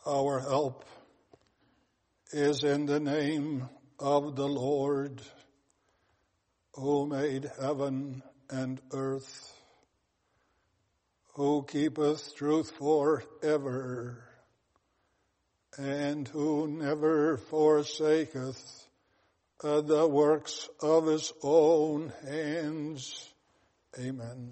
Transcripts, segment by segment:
Our help is in the name of the Lord, who made heaven and earth, who keepeth truth forever, and who never forsaketh the works of his own hands. Amen.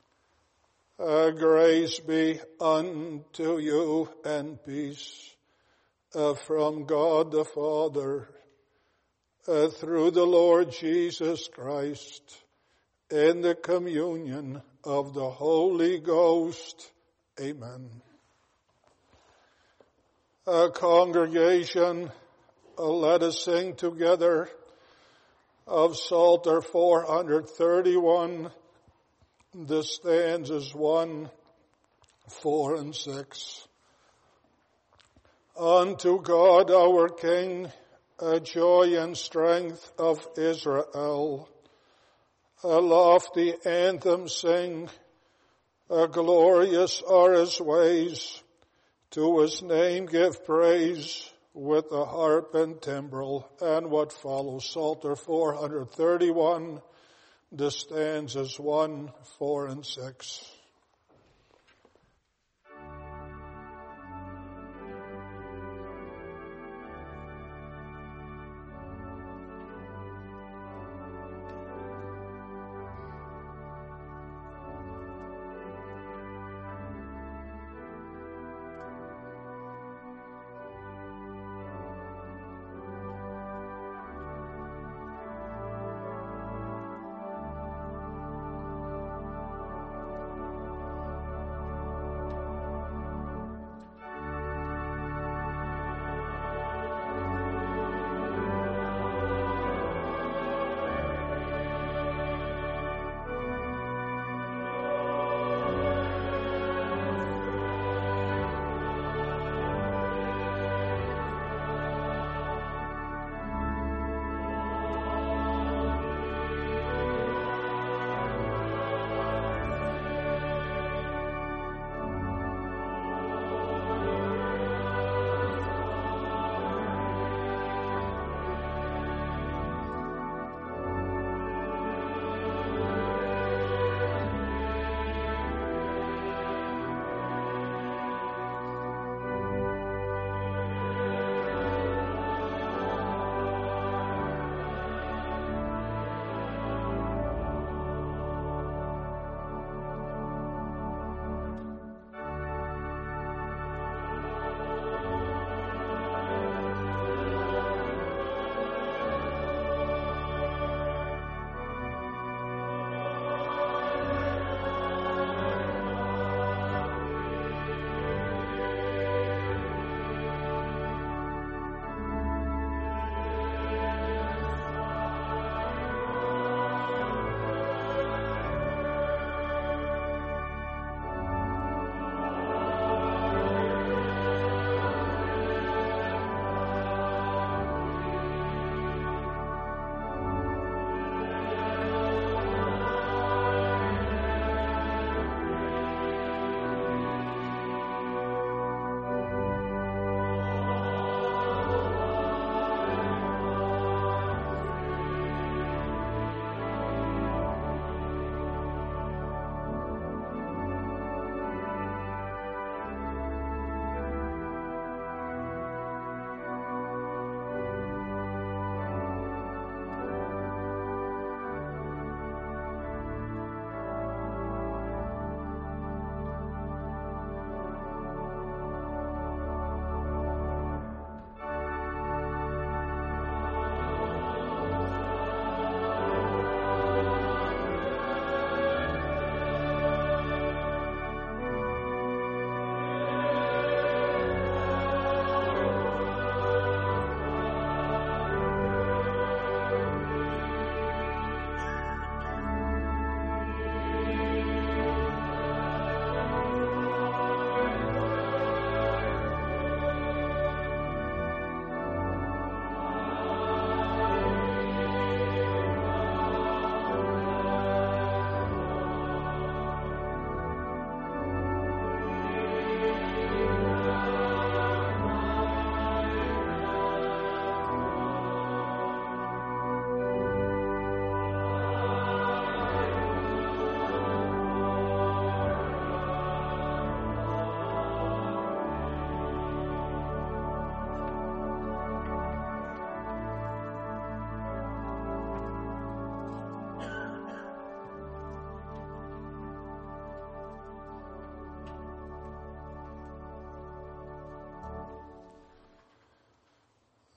Grace be unto you and peace from God the Father through the Lord Jesus Christ, in the communion of the Holy Ghost. Amen. Congregation, let us sing together of Psalter 431, the stanzas 1, 4, and 6. Unto God our King, a joy and strength of Israel, a lofty anthem sing, glorious are his ways, to his name give praise with the harp and timbrel. And what follows, Psalter 431, the stanzas 1, 4, and 6.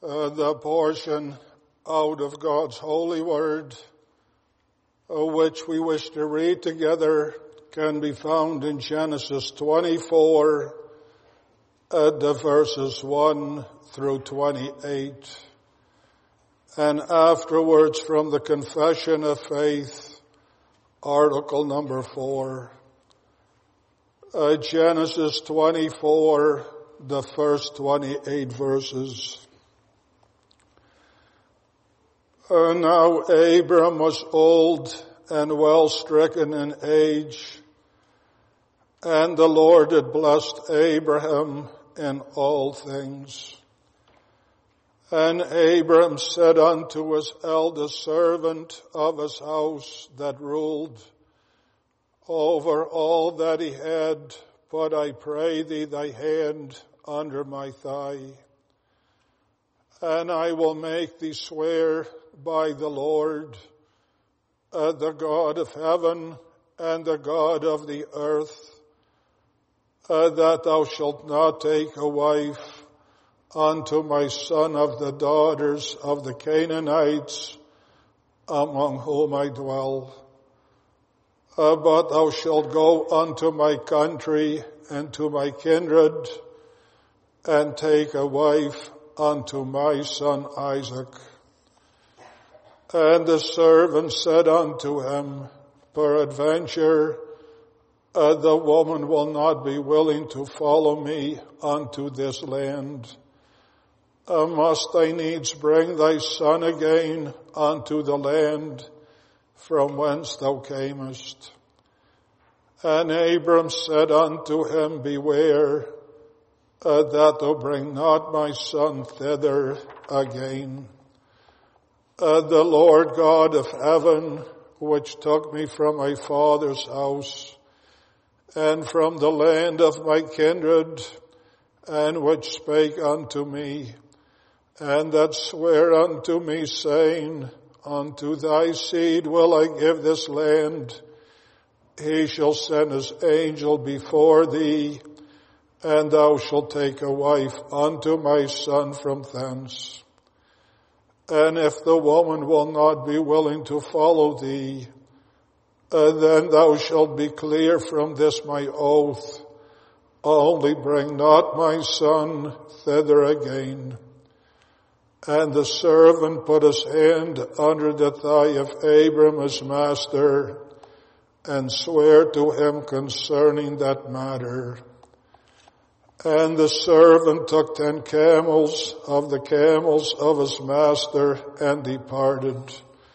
The portion out of God's holy word, which we wish to read together, can be found in Genesis 24, the verses 1 through 28. And afterwards from the Confession of Faith, article number 4. Genesis 24, the first 28 verses. Now Abram was old and well stricken in age, and the Lord had blessed Abraham in all things. And Abram said unto his eldest servant of his house that ruled over all that he had, put, I pray thee, thy hand under my thigh, and I will make thee swear by the Lord, the God of heaven and the God of the earth, that thou shalt not take a wife unto my son of the daughters of the Canaanites, among whom I dwell. But thou shalt go unto my country and to my kindred, and take a wife unto my son Isaac. And the servant said unto him, Peradventure, the woman will not be willing to follow me unto this land. Must I needs bring thy son again unto the land from whence thou camest? And Abram said unto him, Beware, that thou bring not my son thither again. The Lord God of heaven, which took me from my father's house, and from the land of my kindred, and which spake unto me, and that sware unto me, saying, Unto thy seed will I give this land. He shall send his angel before thee, and thou shalt take a wife unto my son from thence. And if the woman will not be willing to follow thee, then thou shalt be clear from this my oath. Only bring not my son thither again. And the servant put his hand under the thigh of Abram his master, and sware to him concerning that matter. And the servant took 10 camels of the camels of his master, and departed.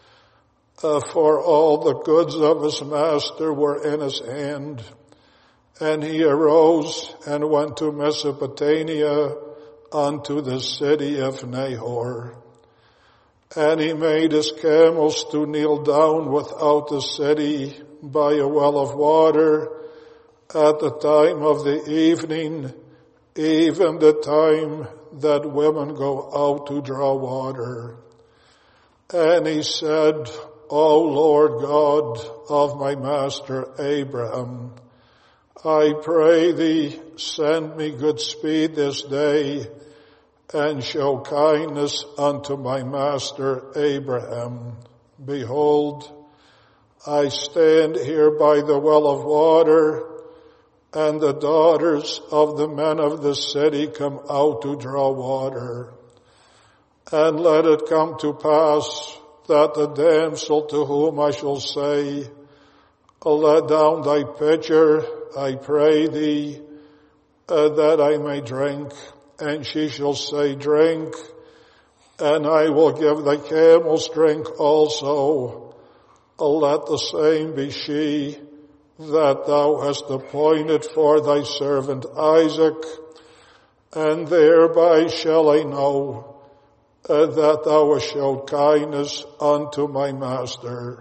For all the goods of his master were in his hand. And he arose and went to Mesopotamia, unto the city of Nahor. And he made his camels to kneel down without the city by a well of water at the time of the evening, even the time that women go out to draw water. And he said, O Lord God of my master Abraham, I pray thee, send me good speed this day, and show kindness unto my master Abraham. Behold, I stand here by the well of water, and the daughters of the men of the city come out to draw water. And let it come to pass that the damsel to whom I shall say, Let down thy pitcher, I pray thee, that I may drink. And she shall say, Drink, and I will give thy camels drink also. Let the same be she that thou hast appointed for thy servant Isaac, and thereby shall I know that thou hast showed kindness unto my master.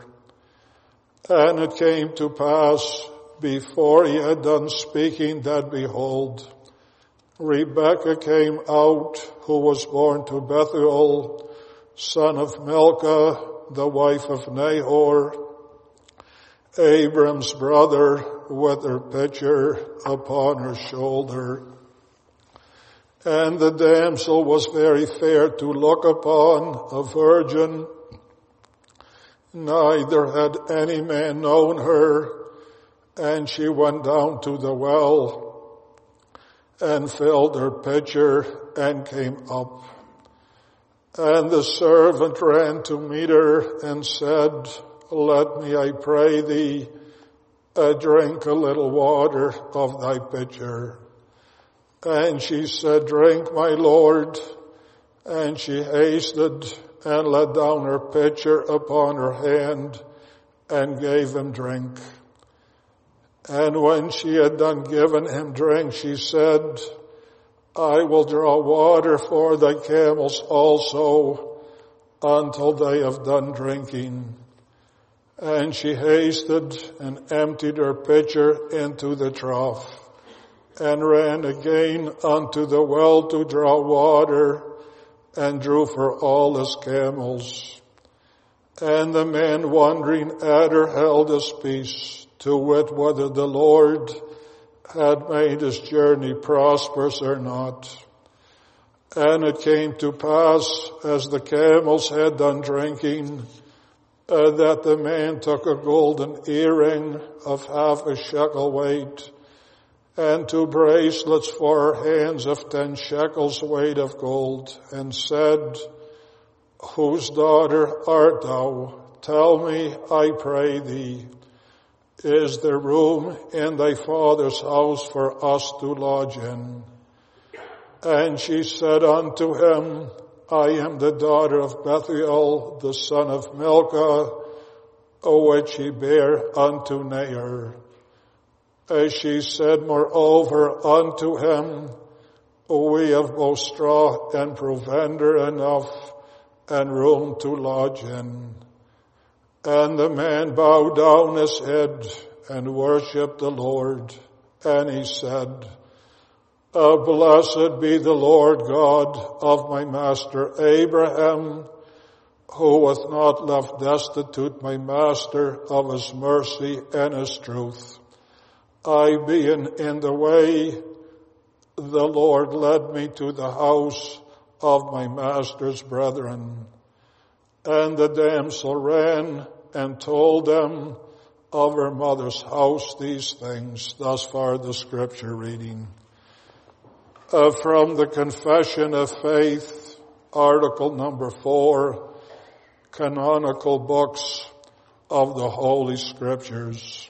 And it came to pass, before he had done speaking, that behold, Rebekah came out, who was born to Bethuel, son of Milcah, the wife of Nahor, Abram's brother, with her pitcher upon her shoulder. And the damsel was very fair to look upon, a virgin. Neither had any man known her. And she went down to the well and filled her pitcher and came up. And the servant ran to meet her and said, let me, I pray thee, drink a little water of thy pitcher. And she said, drink, my Lord. And she hasted and let down her pitcher upon her hand and gave him drink. And when she had done giving him drink, she said, I will draw water for thy camels also until they have done drinking. And she hasted and emptied her pitcher into the trough and ran again unto the well to draw water and drew for all his camels. And the man wondering at her held his peace, to wit whether the Lord had made his journey prosperous or not. And it came to pass, as the camels had done drinking, that the man took a golden earring of half a shekel weight, and 2 bracelets for her hands of 10 shekels weight of gold, and said, whose daughter art thou? Tell me, I pray thee. Is there room in thy father's house for us to lodge in? And she said unto him, I am the daughter of Bethuel, the son of Milcah, which he bare unto Nahor. As she said moreover unto him, we have both straw and provender enough, and room to lodge in. And the man bowed down his head and worshipped the Lord. And he said, blessed be the Lord God of my master Abraham, who hath not left destitute my master of his mercy and his truth. I being in the way, the Lord led me to the house of my master's brethren. And the damsel ran and told them of her mother's house these things. Thus far the scripture reading. From the Confession of Faith, article number 4, canonical books of the Holy Scriptures.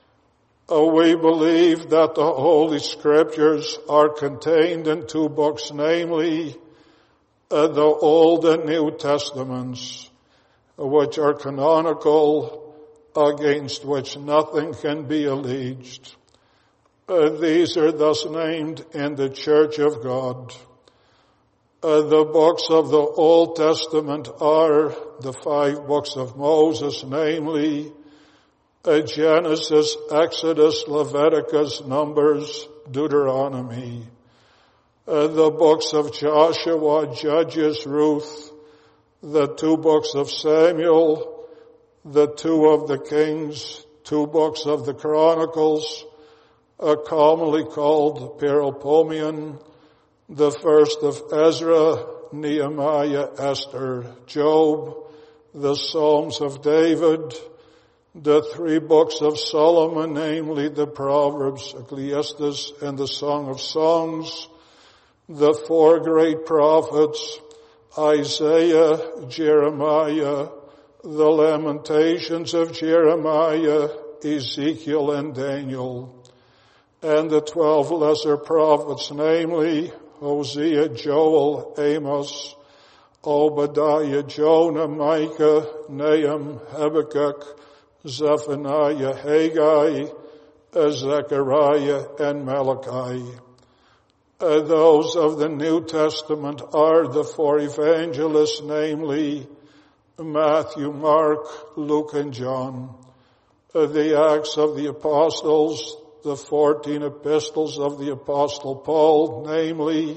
We believe that the Holy Scriptures are contained in 2 books, namely the Old and New Testaments, which are canonical, against which nothing can be alleged. These are thus named in the Church of God. The books of the Old Testament are the 5 books of Moses, namely Genesis, Exodus, Leviticus, Numbers, Deuteronomy. The books of Joshua, Judges, Ruth, the 2 books of Samuel, the 2 of the Kings, 2 books of the Chronicles, commonly called Parapomion, the 1st of Ezra, Nehemiah, Esther, Job, the Psalms of David, the 3 books of Solomon, namely the Proverbs, Ecclesiastes, and the Song of Songs, the 4 great prophets, Isaiah, Jeremiah, the Lamentations of Jeremiah, Ezekiel, and Daniel, and the 12 lesser prophets, namely Hosea, Joel, Amos, Obadiah, Jonah, Micah, Nahum, Habakkuk, Zephaniah, Haggai, Zechariah, and Malachi. Those of the New Testament are the 4 evangelists, namely Matthew, Mark, Luke, and John. The Acts of the Apostles, the 14 epistles of the Apostle Paul, namely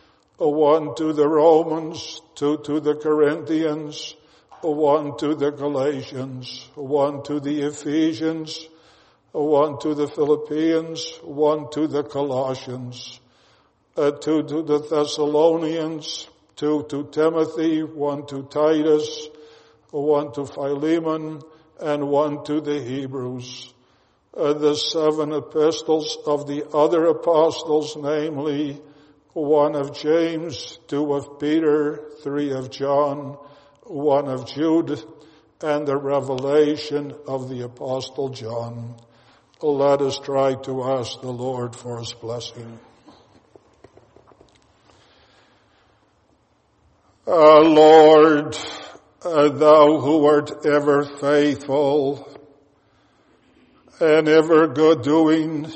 1 to the Romans, 2 to the Corinthians, 1 to the Galatians, 1 to the Ephesians, 1 to the Philippians, 1 to the Colossians. 2 to the Thessalonians, 2 to Timothy, 1 to Titus, 1 to Philemon, and 1 to the Hebrews. The 7 epistles of the other apostles, namely 1 of James, 2 of Peter, 3 of John, 1 of Jude, and the revelation of the apostle John. Let us try to ask the Lord for his blessing. Lord, thou who art ever faithful and ever good doing,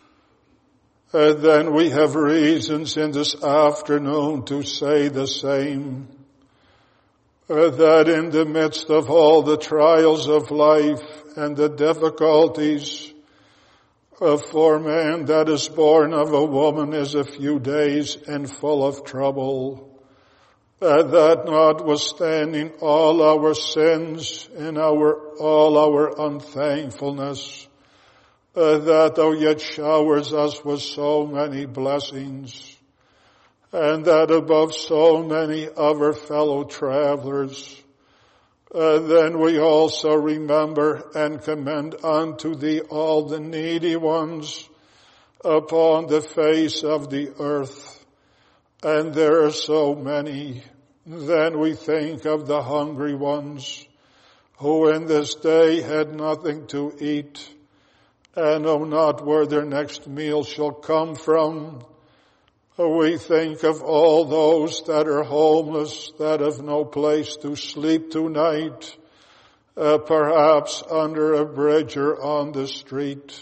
then we have reasons in this afternoon to say the same, that in the midst of all the trials of life and the difficulties, for man that is born of a woman is a few days and full of trouble, that notwithstanding all our sins and all our unthankfulness, that thou yet showers us with so many blessings, and that above so many of our fellow travelers, then we also remember and commend unto thee all the needy ones upon the face of the earth. And there are so many. Then we think of the hungry ones who in this day had nothing to eat and know not where their next meal shall come from. We think of all those that are homeless, that have no place to sleep tonight, perhaps under a bridge or on the street.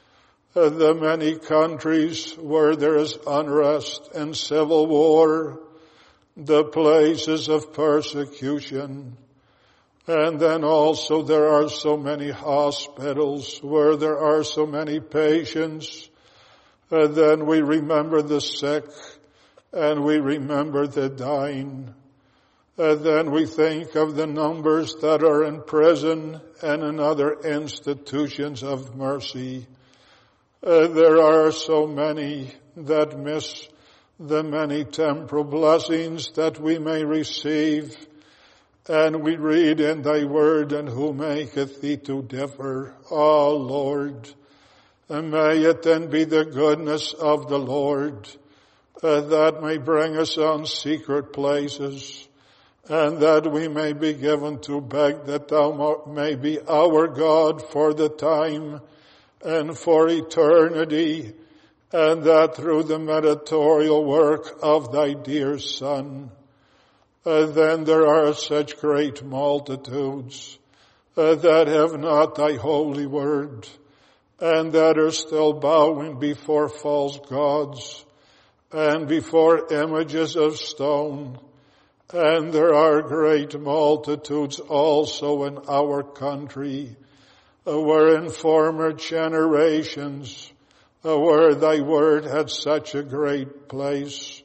The many countries where there is unrest and civil war, the places of persecution. And then also there are so many hospitals where there are so many patients. And then we remember the sick and we remember the dying. And then we think of the numbers that are in prison and in other institutions of mercy. There are so many that miss the many temporal blessings that we may receive. And we read in thy word, and who maketh thee to differ, O Lord. And may it then be the goodness of the Lord that may bring us on secret places, and that we may be given to beg that thou may be our God for the time and for eternity, and that through the mediatorial work of thy dear Son, then there are such great multitudes that have not thy holy word, and that are still bowing before false gods and before images of stone. And there are great multitudes also in our country, where in former generations, where thy word had such a great place,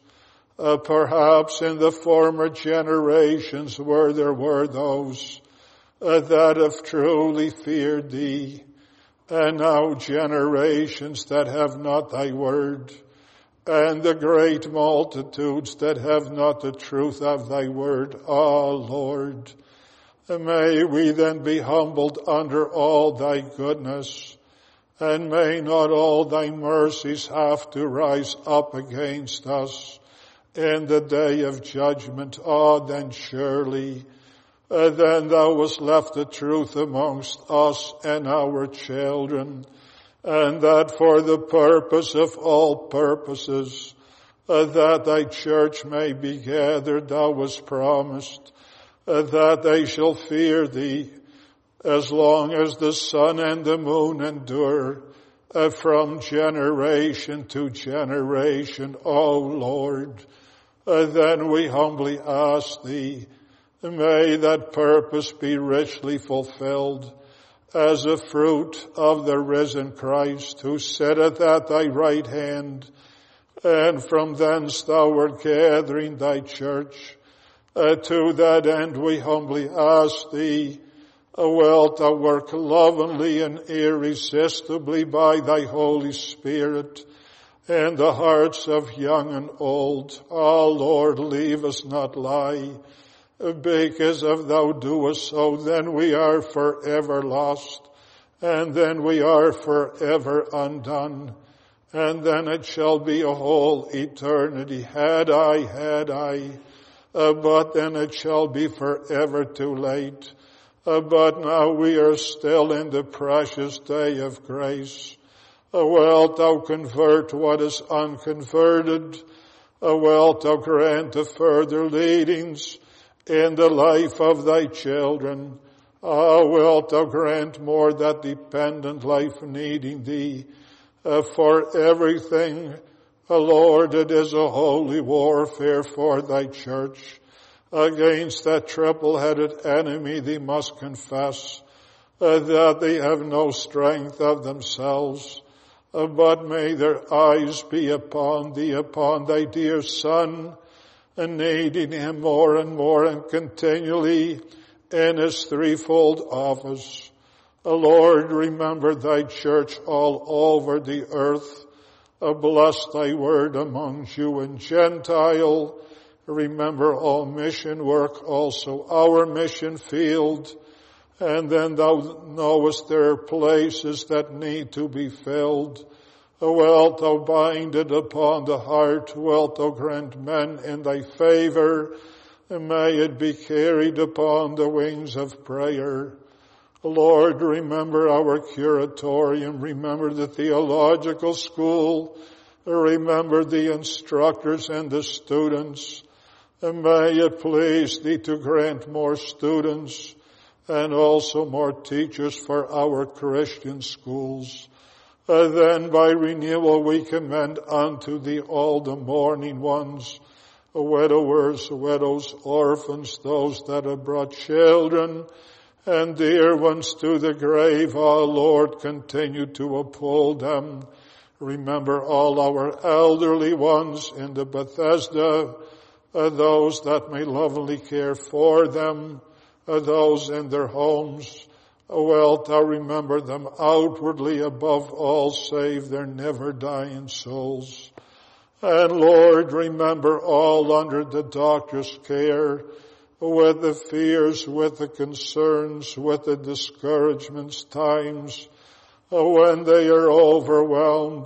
perhaps in the former generations where there were those that have truly feared thee, and now generations that have not thy word, and the great multitudes that have not the truth of thy word, O Lord. May we then be humbled under all thy goodness, and may not all thy mercies have to rise up against us in the day of judgment. Then surely, then thou wast left the truth amongst us and our children, and that for the purpose of all purposes, that thy church may be gathered, thou wast promised, that they shall fear thee as long as the sun and the moon endure, from generation to generation, O Lord. Then we humbly ask thee, may that purpose be richly fulfilled as a fruit of the risen Christ, who sitteth at thy right hand, and from thence thou art gathering thy church. To that end we humbly ask thee, wilt thou work lovingly and irresistibly by thy Holy Spirit in the hearts of young and old. O Lord, leave us not lie, because if thou doest so, then we are forever lost, and then we are forever undone, and then it shall be a whole eternity. Had I, but then it shall be forever too late. But now we are still in the precious day of grace. Wilt thou convert what is unconverted? Wilt thou grant the further leadings in the life of thy children? Wilt thou grant more that dependent life needing thee for everything? Lord, it is a holy warfare for thy church. Against that triple-headed enemy thee must confess that they have no strength of themselves, but may their eyes be upon thee, upon thy dear Son, and needing him more and more and continually in his threefold office. Lord, remember thy church all over the earth. Bless thy word among Jew and Gentile. Remember all mission work, also our mission field. And then thou knowest there are places that need to be filled. Wilt thou bind it upon the heart? Wilt thou grant men in thy favor? May it be carried upon the wings of prayer. Lord, remember our curatorium. Remember the theological school. Remember the instructors and the students. And may it please thee to grant more students and also more teachers for our Christian schools. Then by renewal we commend unto thee all the mourning ones, widowers, widows, orphans, those that have brought children and dear ones to the grave. O Lord, continue to uphold them. Remember all our elderly ones in the Bethesda, those that may lovingly care for them, those in their homes. Wilt thou remember them outwardly above all, save their never dying souls. And Lord, remember all under the doctor's care, with the fears, with the concerns, with the discouragements, times when they are overwhelmed.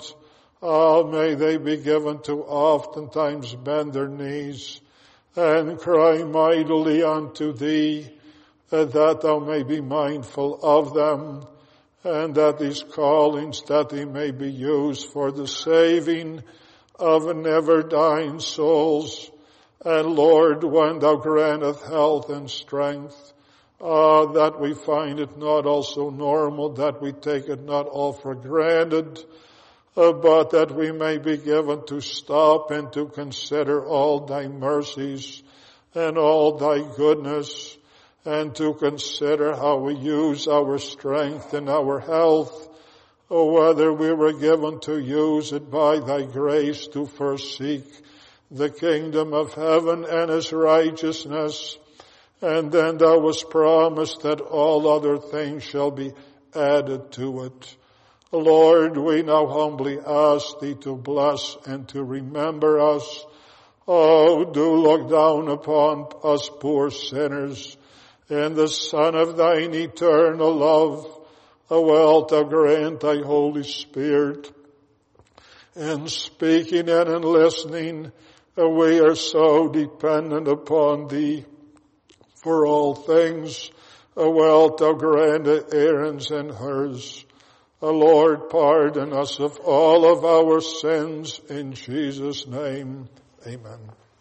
May they be given to oftentimes bend their knees and cry mightily unto thee, that thou may be mindful of them, and that these callings, that they may be used for the saving of never dying souls. And Lord, when thou granteth health and strength, that we find it not also normal, that we take it not all for granted, but that we may be given to stop and to consider all thy mercies and all thy goodness, and to consider how we use our strength and our health, whether we were given to use it by thy grace to first seek the kingdom of heaven and his righteousness, and then thou wast promised that all other things shall be added to it. Lord, we now humbly ask thee to bless and to remember us. Oh, do look down upon us poor sinners in the Son of thine eternal love. Wilt thou grant thy Holy Spirit in speaking and in listening. We are so dependent upon thee for all things. Wilt thou grant Aaron's and hers. Lord, pardon us of all of our sins in Jesus' name. Amen.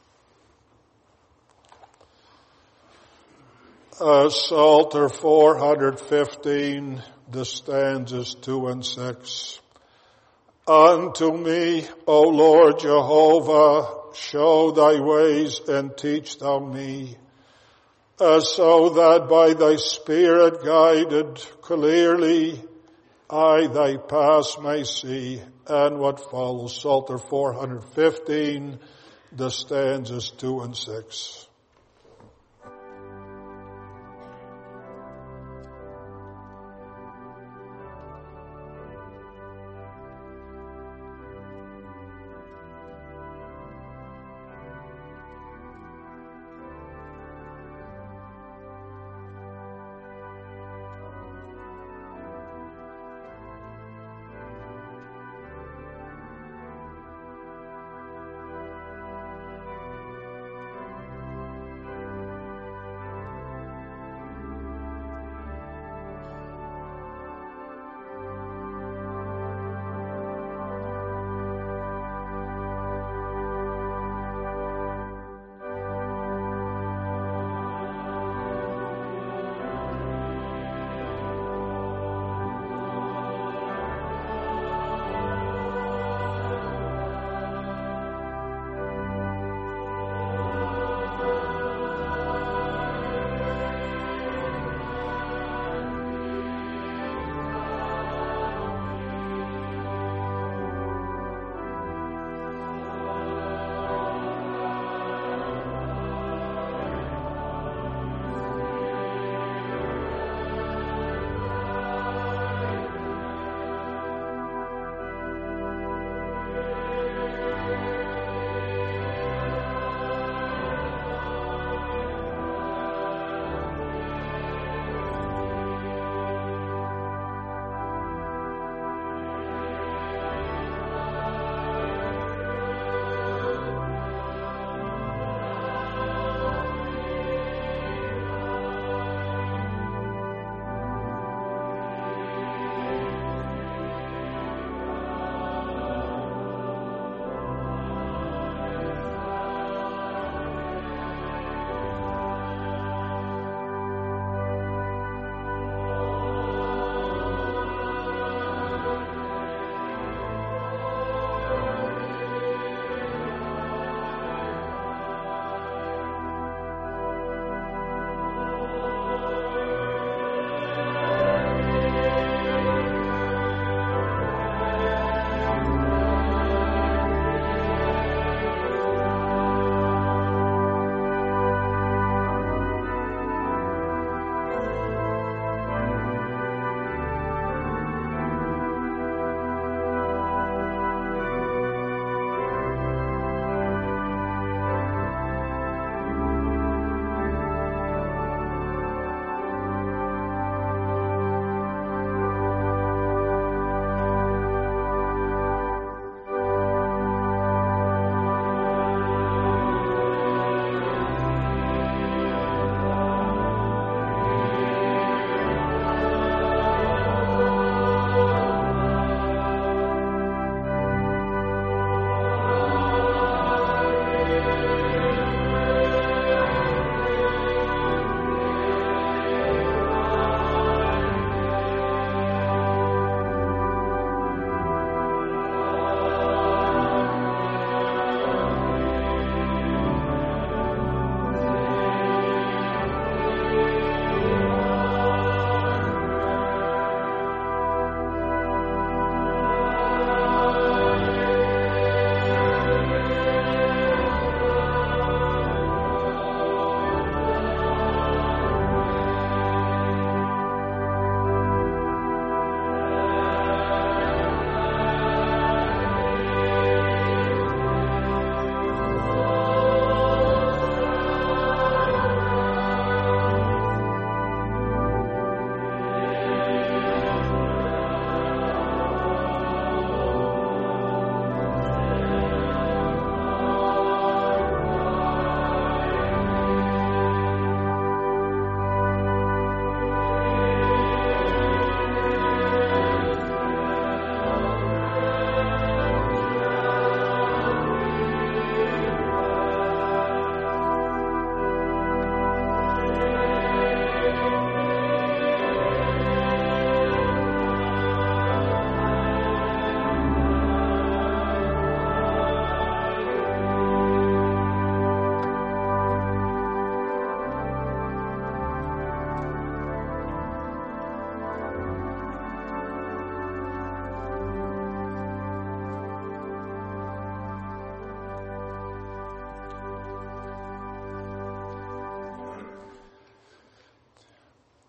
Psalter 415, the stanzas 2 and 6. Unto me, O Lord Jehovah, show thy ways and teach thou me, so that by thy Spirit guided clearly I thy paths may see. And what follows, Psalter 415, the stanzas 2 and 6.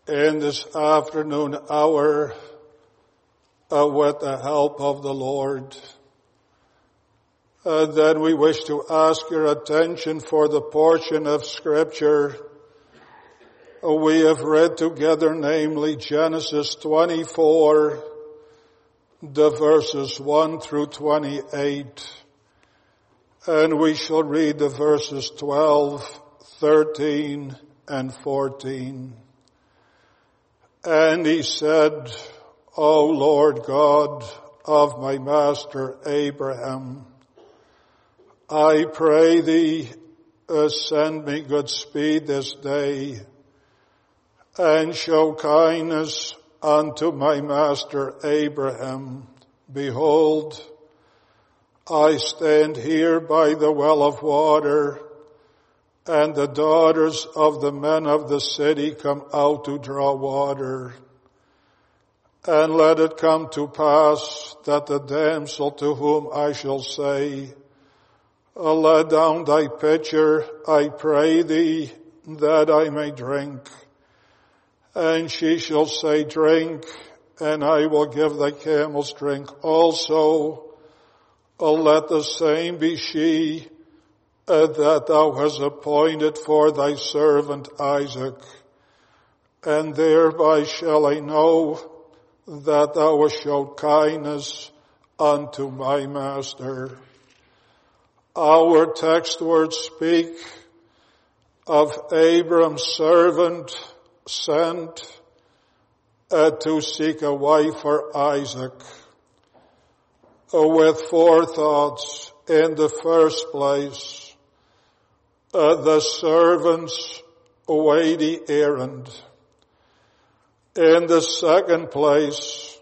in this afternoon hour with the help of the Lord. Then we wish to ask your attention for the portion of Scripture we have read together, namely Genesis 24, the verses 1 through 28. And we shall read the verses 12, 13, and 14. And he said, O Lord God of my master Abraham, I pray thee, send me good speed this day, and show kindness unto my master Abraham. Behold, I stand here by the well of water, and the daughters of the men of the city come out to draw water. And let it come to pass that the damsel to whom I shall say, let down thy pitcher, I pray thee, that I may drink. And she shall say, drink, and I will give thy camels drink also. Let the same be she that thou hast appointed for thy servant Isaac. And thereby shall I know that thou hast showed kindness unto my master. Our text words speak of Abram's servant sent to seek a wife for Isaac, with four thoughts. In the first place, the servant's weighty errand. In the second place,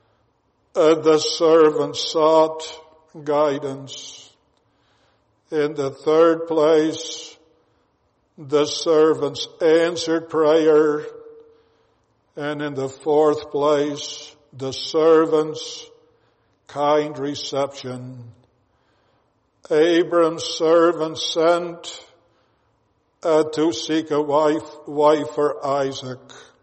the servant sought guidance. In the third place, the servant's answered prayer. And in the fourth place, the servant's kind reception. Abram's servant sent to seek a wife for Isaac.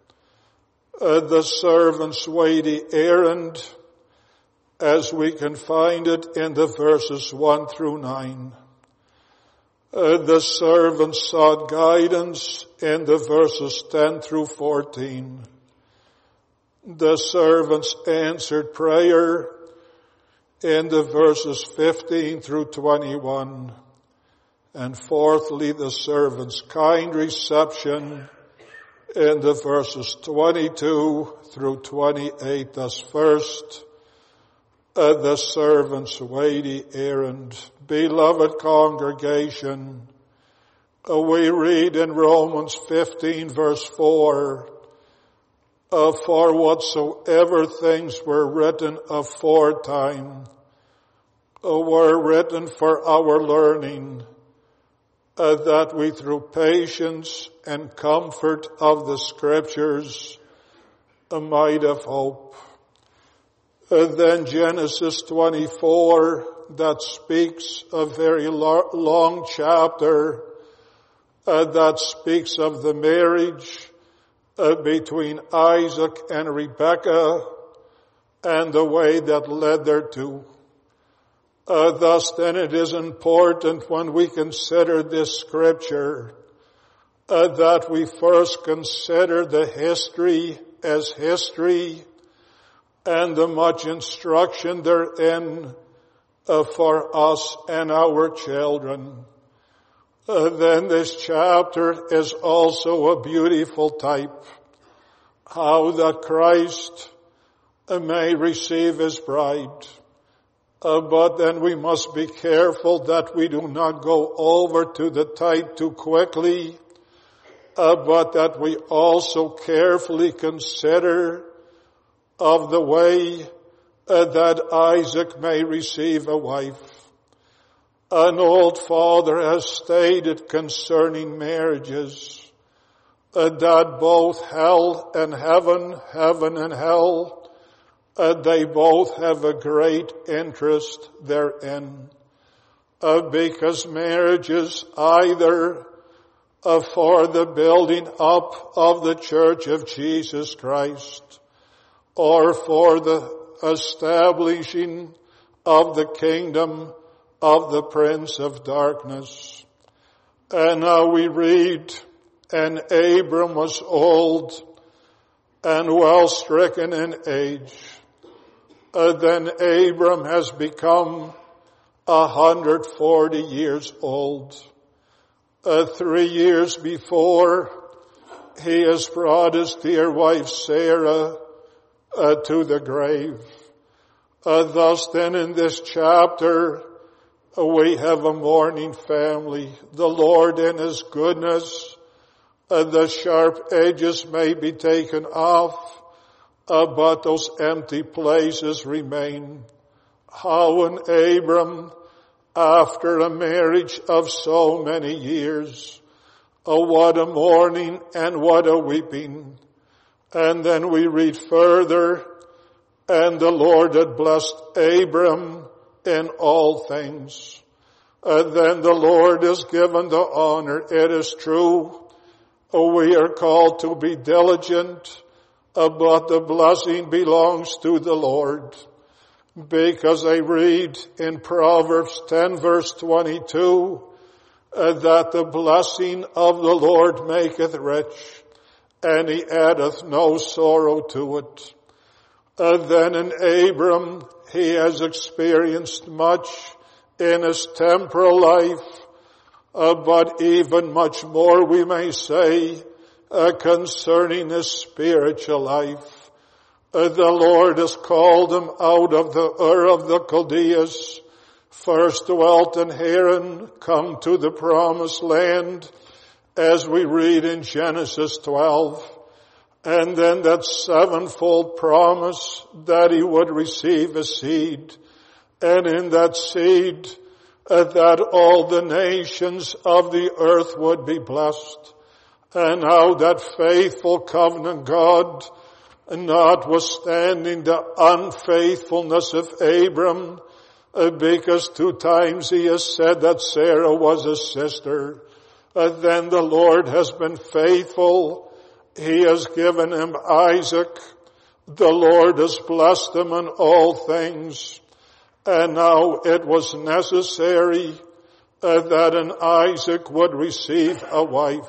The servant's weighty errand, as we can find it in the verses 1 through 9. The servant sought guidance in the verses 10 through 14. The servant's answered prayer in the verses 15 through 21. And fourthly, the servant's kind reception in the verses 22 through 28. Thus first, the servant's weighty errand. Beloved congregation, we read in Romans 15 verse 4, for whatsoever things were written aforetime were written for our learning, that we through patience and comfort of the Scriptures might have hope. Then Genesis 24, that speaks a very long chapter that speaks of the marriage between Isaac and Rebekah and the way that led thereto. Thus then it is important when we consider this scripture that we first consider the history as history and the much instruction therein for us and our children. Then this chapter is also a beautiful type how that Christ may receive his bride. But then we must be careful that we do not go over to the type too quickly, but that we also carefully consider of the way that Isaac may receive a wife. An old father has stated concerning marriages that both hell and heaven, heaven and hell, they both have a great interest therein. Because marriages either for the building up of the church of Jesus Christ, or for the establishing of the kingdom of the Prince of Darkness. And now we read, and Abram was old and well stricken in age. Then Abram has become 140 years old. 3 years before, he has brought his dear wife Sarah to the grave. Thus then in this chapter, we have a mourning family. The Lord in His goodness, the sharp edges may be taken off, but those empty places remain. How an Abram, after a marriage of so many years, what a mourning and what a weeping. And then we read further, and the Lord had blessed Abram in all things. Then the Lord is given the honor. It is true, we are called to be diligent, but the blessing belongs to the Lord. Because I read in Proverbs 10 verse 22, that the blessing of the Lord maketh rich, and He addeth no sorrow to it. Then in Abram, he has experienced much in his temporal life, but even much more we may say concerning his spiritual life. The Lord has called him out of the Ur of the Chaldeans, first dwelt in Haran, come to the promised land, as we read in Genesis 12. And then that sevenfold promise that he would receive a seed. And in that seed, that all the nations of the earth would be blessed. And how that faithful covenant God, notwithstanding the unfaithfulness of Abram, because 2 times he has said that Sarah was his sister, then the Lord has been faithful. He has given him Isaac. The Lord has blessed him in all things. And now it was necessary that an Isaac would receive a wife.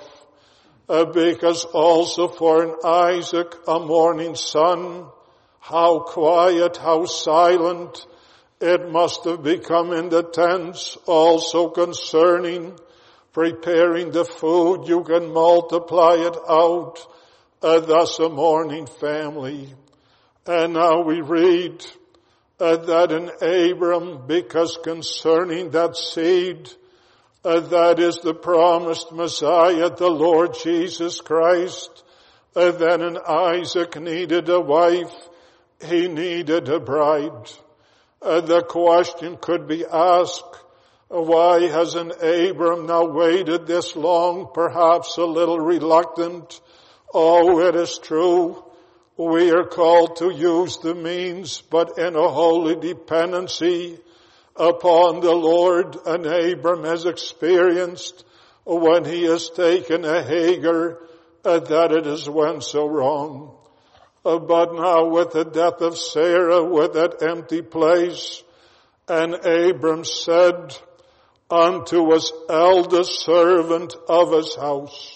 Because also for an Isaac, a morning sun, how quiet, how silent it must have become in the tents, also concerning preparing the food. You can multiply it out. Thus a mourning family. And now we read that in Abram, because concerning that seed, that is the promised Messiah, the Lord Jesus Christ, then an Isaac needed a wife, he needed a bride. The question could be asked, why has an Abram now waited this long, perhaps a little reluctant? Oh, it is true. We are called to use the means, but in a holy dependency upon the Lord. And Abram has experienced when he has taken a Hagar that it has went so wrong. But now with the death of Sarah, with that empty place, and Abram said unto his eldest servant of his house.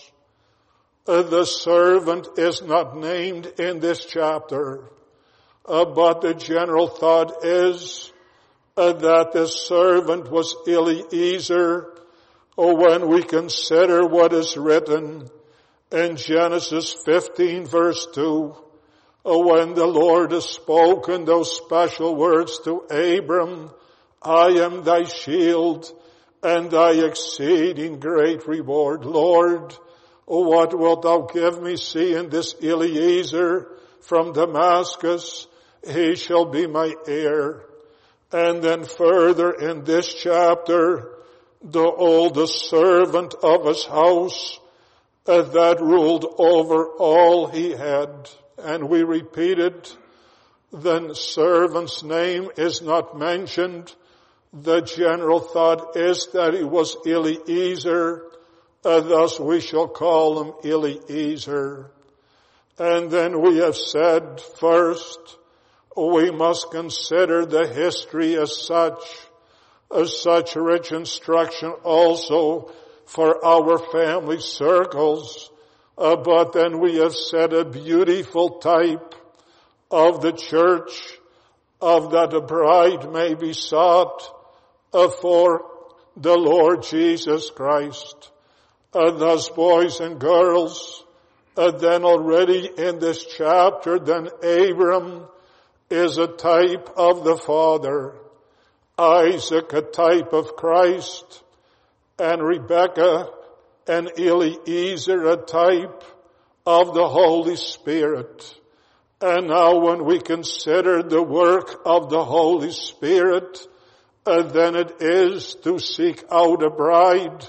The servant is not named in this chapter, but the general thought is that the servant was Eliezer, when we consider what is written in Genesis 15 verse 2, when the Lord has spoken those special words to Abram, I am thy shield and thy exceeding great reward. Lord, what wilt thou give me, seeing this Eliezer from Damascus? He shall be my heir. And then further in this chapter, the oldest servant of his house that ruled over all he had. And we repeat it, the servant's name is not mentioned. The general thought is that he was Eliezer, Thus we shall call him Eliezer. And then we have said, first, we must consider the history as such rich instruction also for our family circles. But then we have said a beautiful type of the church, of that a bride may be sought for the Lord Jesus Christ. Thus, boys and girls, then already in this chapter, then Abram is a type of the Father, Isaac a type of Christ, and Rebekah and Eliezer a type of the Holy Spirit. And now when we consider the work of the Holy Spirit, then it is to seek out a bride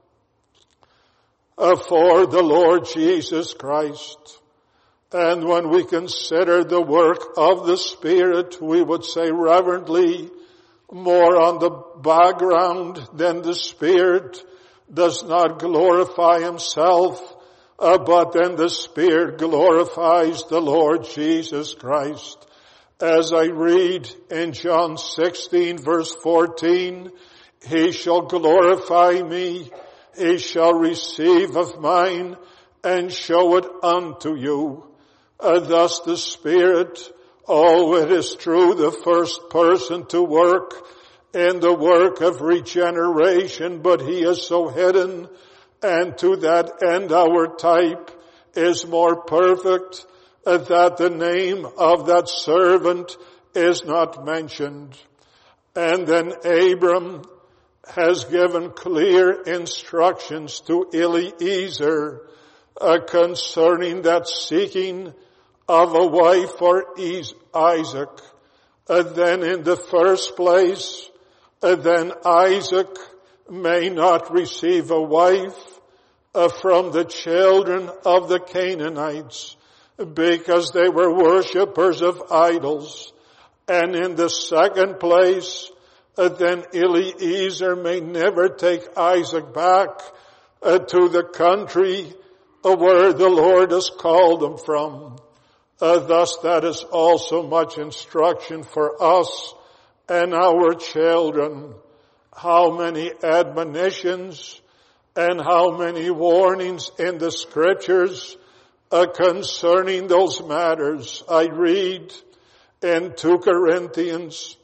for the Lord Jesus Christ. And when we consider the work of the Spirit, we would say reverently, more on the background than the Spirit does not glorify himself, but then the Spirit glorifies the Lord Jesus Christ. As I read in John 16 verse 14, he shall glorify me, he shall receive of mine and show it unto you. Thus the Spirit, it is true, the first person to work in the work of regeneration, but he is so hidden, and to that end our type is more perfect, that the name of that servant is not mentioned. And then Abram has given clear instructions to Eliezer concerning that seeking of a wife for Isaac. Then in the first place, then Isaac may not receive a wife from the children of the Canaanites, because they were worshippers of idols. And in the second place, then Eliezer may never take Isaac back to the country where the Lord has called him from. Thus that is also much instruction for us and our children. How many admonitions and how many warnings in the scriptures concerning those matters. I read in 2 Corinthians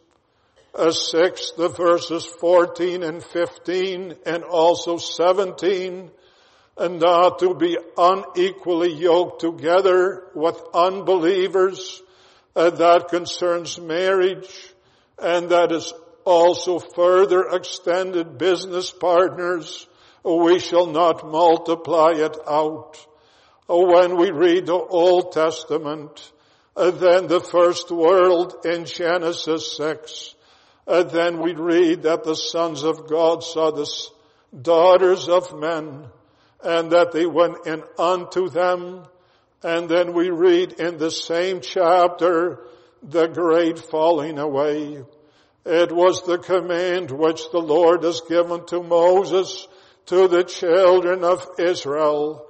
6, the verses 14 and 15 and also 17, and not to be unequally yoked together with unbelievers. That concerns marriage, and that is also further extended business partners. We shall not multiply it out. When we read the Old Testament, then the first world in Genesis 6, then we read that the sons of God saw the daughters of men, and that they went in unto them. And then we read in the same chapter the great falling away. It was the command which the Lord has given to Moses to the children of Israel.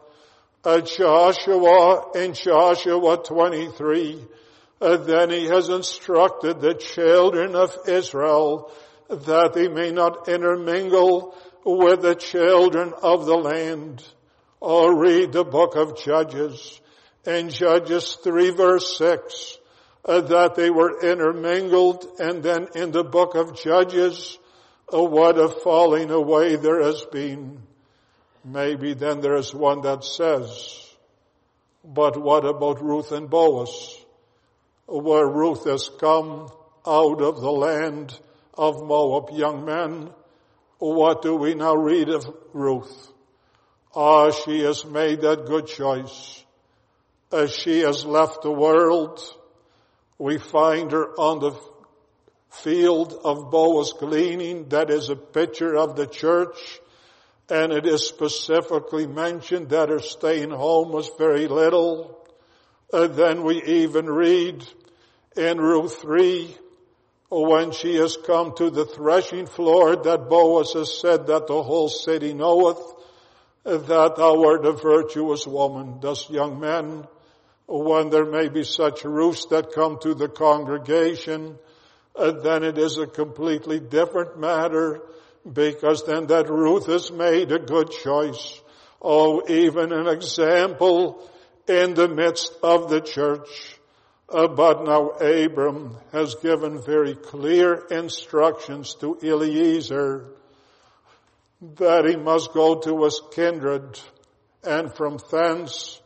Joshua in Joshua 23, then he has instructed the children of Israel that they may not intermingle with the children of the land. Or read the book of Judges. In Judges 3 verse 6, that they were intermingled. And then in the book of Judges, what a falling away there has been. Maybe then there is one that says, but what about Ruth and Boaz? Where Ruth has come out of the land of Moab, young men, what do we now read of Ruth? She has made that good choice. As she has left the world, we find her on the field of Boaz gleaning. That is a picture of the church. And it is specifically mentioned that her staying home was very little. Then we even read in Ruth 3, when she has come to the threshing floor, that Boaz has said that the whole city knoweth, that thou art a virtuous woman. Thus, young men, when there may be such roosts that come to the congregation, then it is a completely different matter, because then that Ruth has made a good choice. Oh, even an example in the midst of the church. But now Abram has given very clear instructions to Eliezer that he must go to his kindred and from thence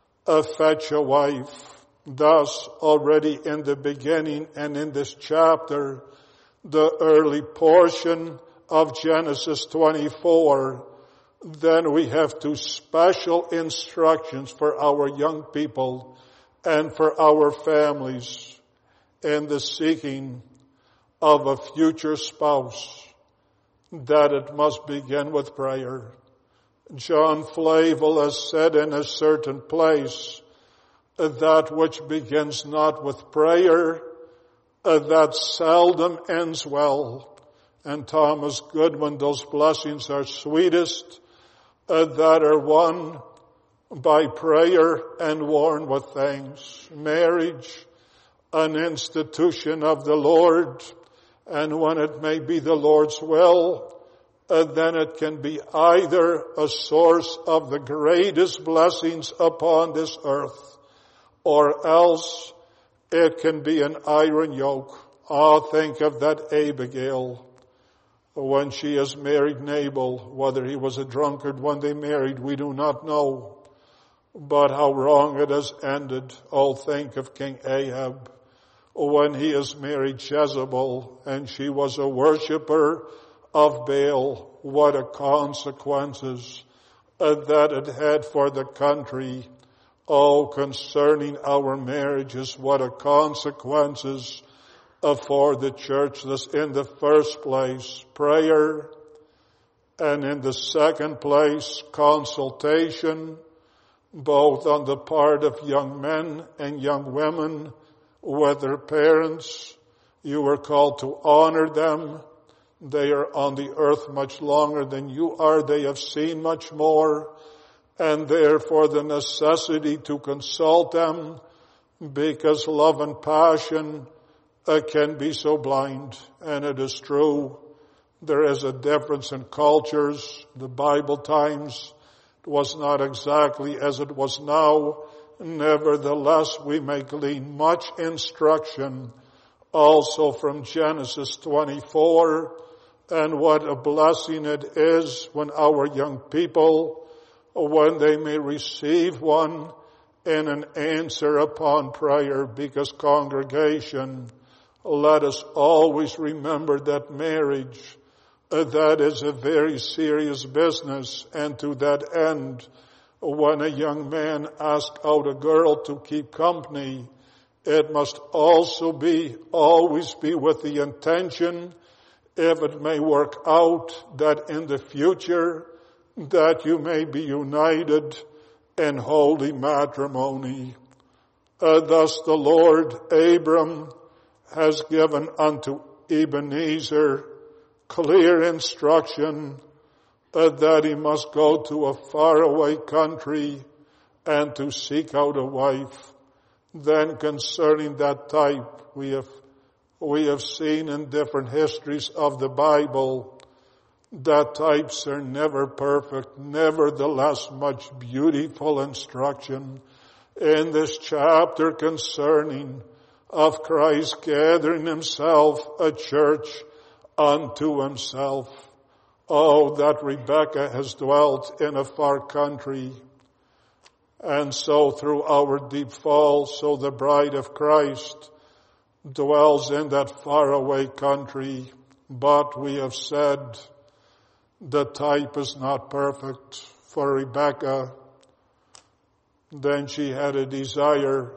fetch a wife. Thus, already in the beginning and in this chapter, the early portion of Genesis 24, then we have two special instructions for our young people and for our families in the seeking of a future spouse, that it must begin with prayer. John Flavel has said in a certain place, that which begins not with prayer, that seldom ends well. And Thomas Goodwin, those blessings are sweetest, that are won by prayer and worn with thanks. Marriage, an institution of the Lord, and when it may be the Lord's will, then it can be either a source of the greatest blessings upon this earth, or else it can be an iron yoke. Think of that Abigail, when she has married Nabal. Whether he was a drunkard when they married, we do not know. But how wrong it has ended. Think of King Ahab, when he has married Jezebel, and she was a worshipper of Baal. What a consequences that it had for the country. Concerning our marriages, what a consequences for the church. Thus, in the first place, prayer, and in the second place, consultation, both on the part of young men and young women with their parents. You are called to honor them. They are on the earth much longer than you are. They have seen much more, and therefore the necessity to consult them, because love and passion can be so blind. And it is true, there is a difference in cultures. The Bible times was not exactly as it was now. Nevertheless, we may glean much instruction also from Genesis 24, and what a blessing it is when our young people, when they may receive one in an answer upon prayer. Because congregation, let us always remember that marriage, that is a very serious business. And to that end, when a young man asks out a girl to keep company, it must also always be with the intention, if it may work out, that in the future, that you may be united in holy matrimony. Thus the Lord Abram has given unto Ebenezer clear instruction that he must go to a faraway country and to seek out a wife. Then concerning that type, we have seen in different histories of the Bible that types are never perfect. Nevertheless, much beautiful instruction in this chapter concerning of Christ gathering himself a church unto himself. That Rebekah has dwelt in a far country. And so through our deep fall, so the bride of Christ dwells in that faraway country. But we have said the type is not perfect for Rebekah. Then she had a desire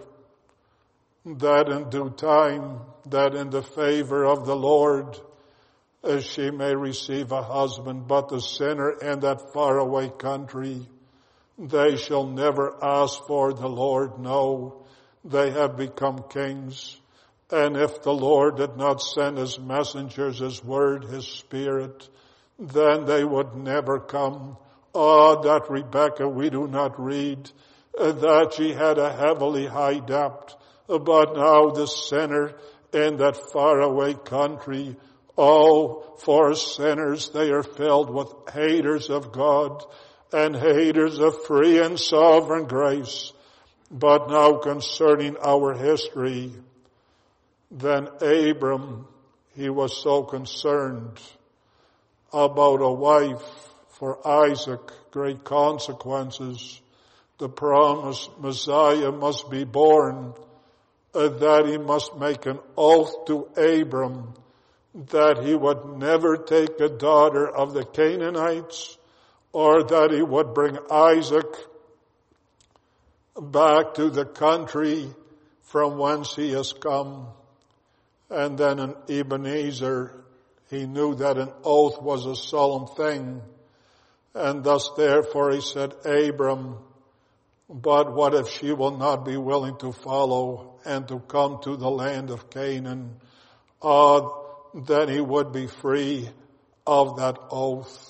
that in due time, that in the favor of the Lord, as she may receive a husband. But the sinner in that faraway country, they shall never ask for the Lord. No, they have become kings. And if the Lord did not send his messengers, his word, his spirit, then they would never come That Rebekah, we do not read that she had a heavily high debt, but now the sinner in that faraway country, for sinners, they are filled with haters of God and haters of free and sovereign grace. But now concerning our history, then Abram, he was so concerned about a wife for Isaac, great consequences. The promised Messiah must be born, that he must make an oath to Abram that he would never take a daughter of the Canaanites, or that he would bring Isaac back to the country from whence he has come. And then in Ebenezer, he knew that an oath was a solemn thing. And thus therefore he said, Abram, but what if she will not be willing to follow and to come to the land of Canaan? Then he would be free of that oath.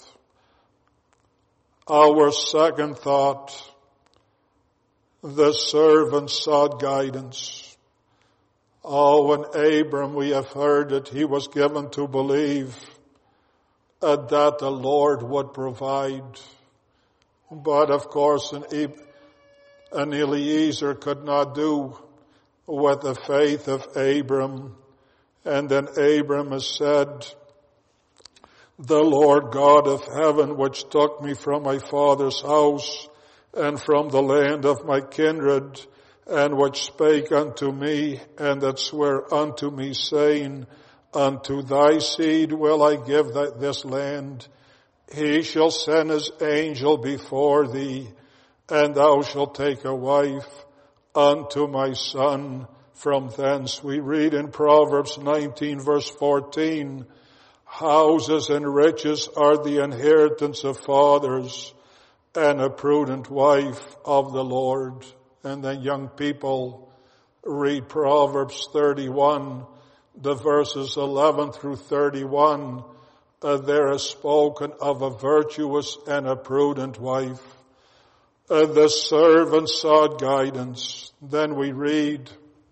Our second thought, the servant sought guidance. When Abram, we have heard that he was given to believe that the Lord would provide. But of course, an Eliezer could not do with the faith of Abram. And then Abram has said, the Lord God of heaven, which took me from my father's house and from the land of my kindred, and which spake unto me, and that sware unto me, saying, unto thy seed will I give this land. He shall send his angel before thee, and thou shalt take a wife unto my son from thence. We read in Proverbs 19 verse 14, houses and riches are the inheritance of fathers, and a prudent wife of the Lord. And then young people read Proverbs 31, the verses 11 through 31. There is spoken of a virtuous and a prudent wife. The servant sought guidance. Then we read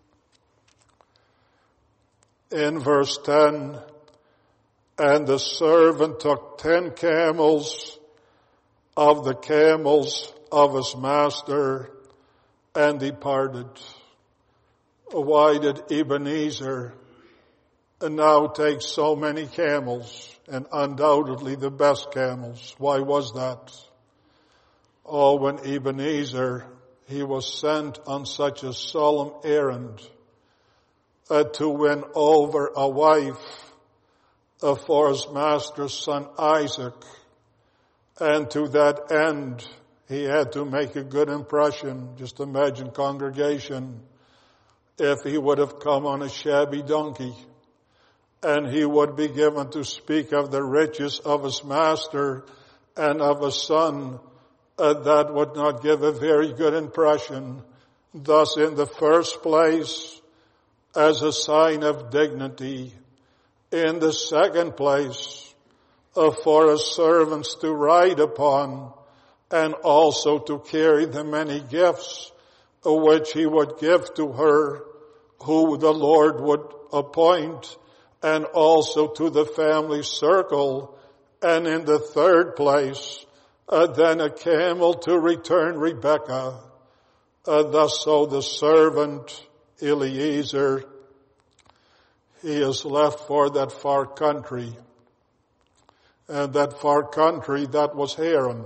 in verse 10, and the servant took 10 camels of the camels of his master and departed. Why did Ebenezer now take so many camels, and undoubtedly the best camels? Why was that? When Ebenezer, he was sent on such a solemn errand to win over a wife for his master's son Isaac. And to that end, he had to make a good impression. Just imagine, congregation, if he would have come on a shabby donkey and he would be given to speak of the riches of his master and of his son, that would not give a very good impression. Thus, in the first place, as a sign of dignity. In the second place, for his servants to ride upon, and also to carry the many gifts which he would give to her, who the Lord would appoint, and also to the family circle. And in the third place, then a camel to return Rebekah. Thus so the servant Eliezer, he is left for that far country. And that far country, that was Haran.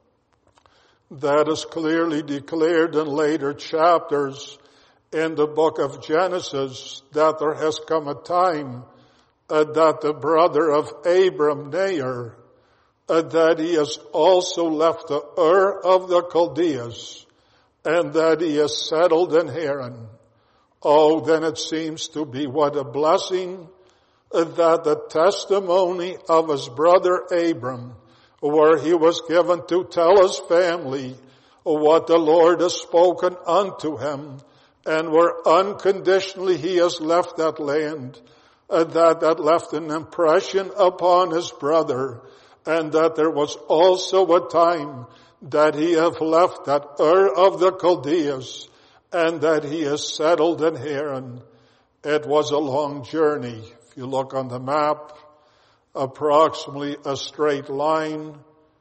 That is clearly declared in later chapters in the book of Genesis, that there has come a time that the brother of Abram, Nahor, that he has also left the Ur of the Chaldeans, and that he has settled in Haran. Then it seems to be what a blessing that the testimony of his brother Abram, where he was given to tell his family what the Lord has spoken unto him, and where unconditionally he has left that land, that left an impression upon his brother, and that there was also a time that he have left that Ur of the Chaldeans, and that he is settled in Haran. It was a long journey. If you look on the map, approximately a straight line,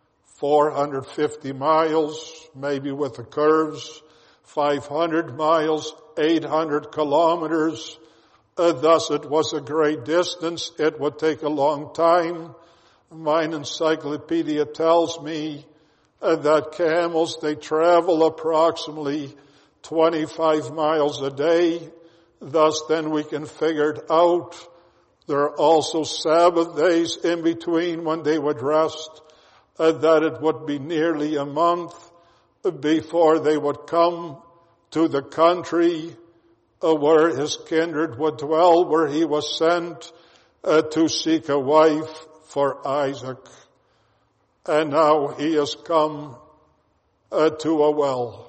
450 miles, maybe with the curves, 500 miles, 800 kilometers. Thus it was a great distance. It would take a long time. Mine encyclopedia tells me that camels, they travel approximately 25 miles a day. Thus then we can figure it out. There are also Sabbath days in between when they would rest, that it would be nearly a month before they would come to the country where his kindred would dwell, where he was sent to seek a wife for Isaac. And now he has come to a well.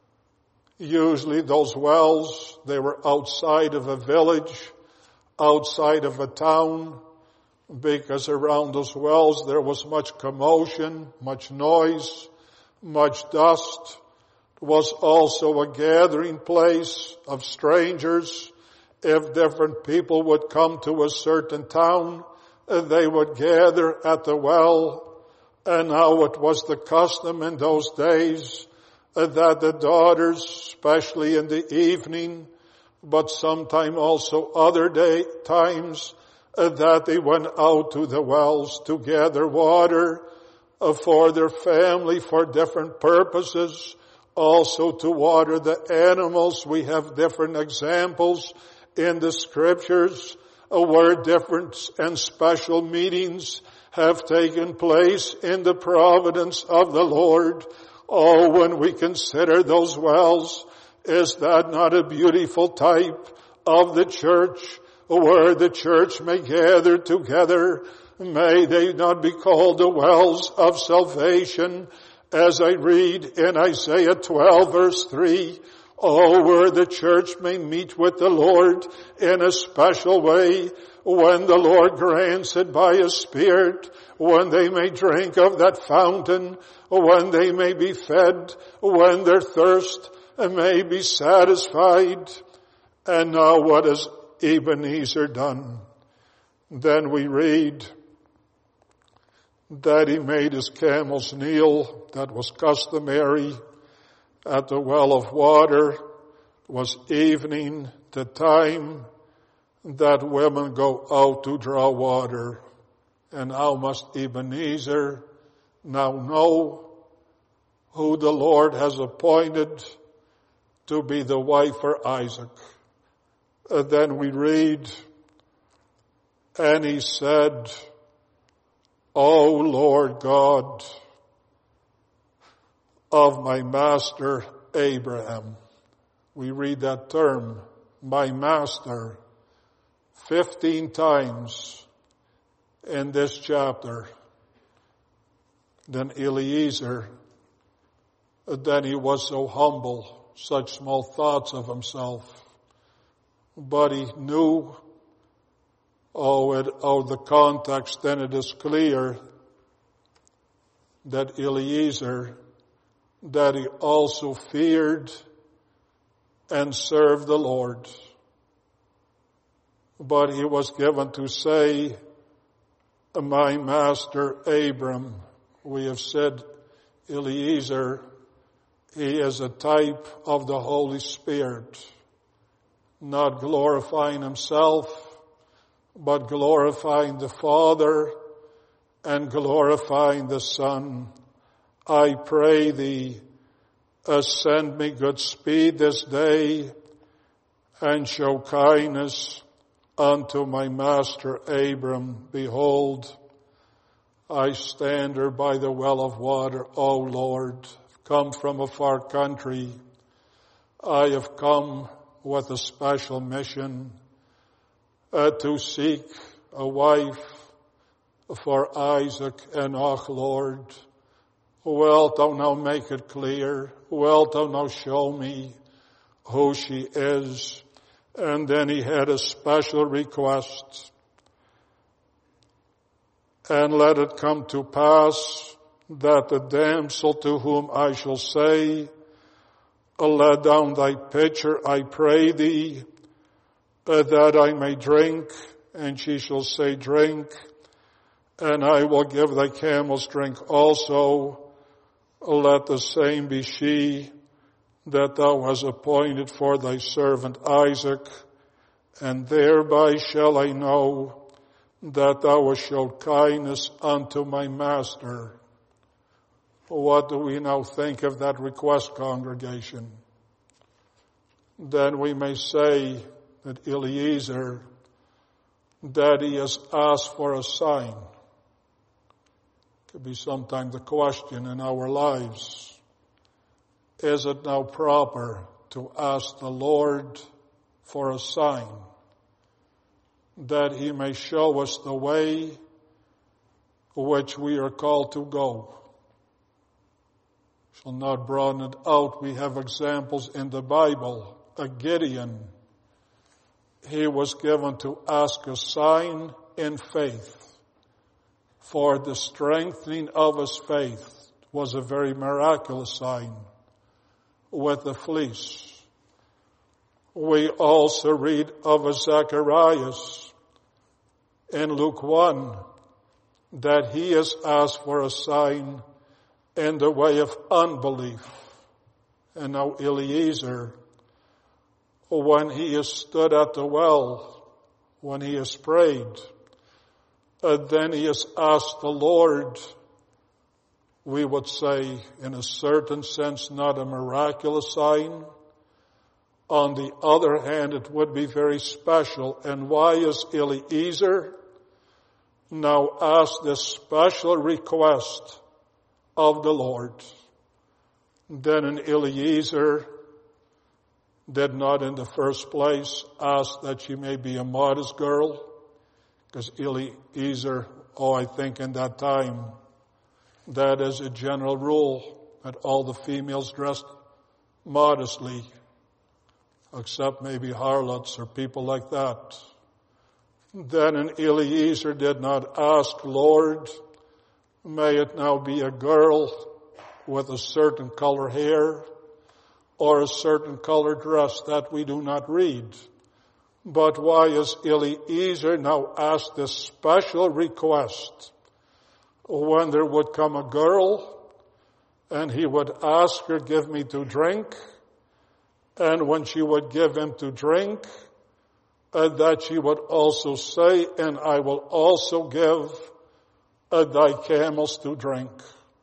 Usually those wells, they were outside of a village, outside of a town, because around those wells there was much commotion, much noise, much dust. It was also a gathering place of strangers. If different people would come to a certain town, they would gather at the well. And now it was the custom in those days that the daughters, especially in the evening, but sometime also other times, that they went out to the wells to gather water for their family, for different purposes, also to water the animals. We have different examples in the scriptures where different and special meetings have taken place in the providence of the Lord. Oh, when we consider those wells, is that not a beautiful type of the church, where the church may gather together? May they not be called the wells of salvation, as I read in Isaiah 12 verse 3, oh, where the church may meet with the Lord in a special way, when the Lord grants it by His Spirit, when they may drink of that fountain, when they may be fed, when their thirst may be satisfied. And now what has Ebenezer done? Then we read that he made his camels kneel. That was customary at the well of water. It was evening, the time that women go out to draw water. And how must Ebenezer now know who the Lord has appointed to be the wife for Isaac? Then we read, and he said, O Lord God of my master Abraham. We read that term, my master, 15 times in this chapter. Then Eliezer, then he was so humble, such small thoughts of himself. But he knew, the context, then it is clear that Eliezer, that he also feared and served the Lord. But he was given to say, my master Abram. We have said Eliezer, he is a type of the Holy Spirit, not glorifying himself, but glorifying the Father and glorifying the Son. I pray thee, send me good speed this day, and show kindness unto my master Abram. Behold, I stand here by the well of water, O Lord, come from a far country. I have come with a special mission to seek a wife for Isaac and Och, Lord. Wilt thou now make it clear? Wilt thou now show me who she is? And then he had a special request. And let it come to pass that the damsel to whom I shall say, let down thy pitcher, I pray thee, that I may drink. And she shall say, drink. And I will give thy camels drink also. Let the same be she that thou hast appointed for thy servant Isaac. And thereby shall I know that thou hast showed kindness unto my master. What do we now think of that request, congregation? Then we may say that Eliezer, that he has asked for a sign. Could be sometimes the question in our lives. Is it now proper to ask the Lord for a sign, that he may show us the way which we are called to go? Shall not broaden it out. We have examples in the Bible. A Gideon, he was given to ask a sign in faith. For the strengthening of his faith was a very miraculous sign with the fleece. We also read of a Zacharias in Luke 1, that he is asked for a sign in the way of unbelief. And now Eliezer, when he has stood at the well, when he has prayed, then he has asked the Lord, we would say in a certain sense not a miraculous sign. On the other hand, it would be very special. And why is Eliezer now asked this special request of the Lord? Then an Eliezer did not in the first place ask that she may be a modest girl, because Eliezer, I think in that time, that is a general rule, that all the females dressed modestly, except maybe harlots or people like that. Then an Eliezer did not ask, Lord, may it now be a girl with a certain color hair or a certain color dress, that we do not read. But why is Eliezer now asked this special request? When there would come a girl and he would ask her, give me to drink, and when she would give him to drink, that she would also say, and I will also give thy camels to drink.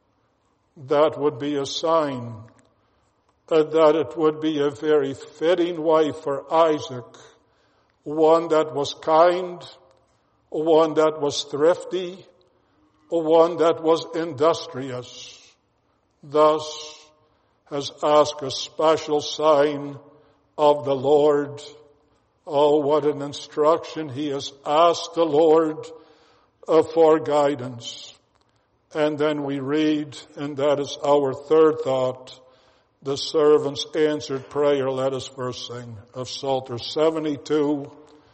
That would be a sign that it would be a very fitting wife for Isaac, one that was kind, one that was thrifty, one that was industrious. Thus has asked a special sign of the Lord. Oh, what an instruction. He has asked the Lord for guidance. And then we read, and that is our third thought, the servant's answered prayer. Let us first sing of Psalter 72,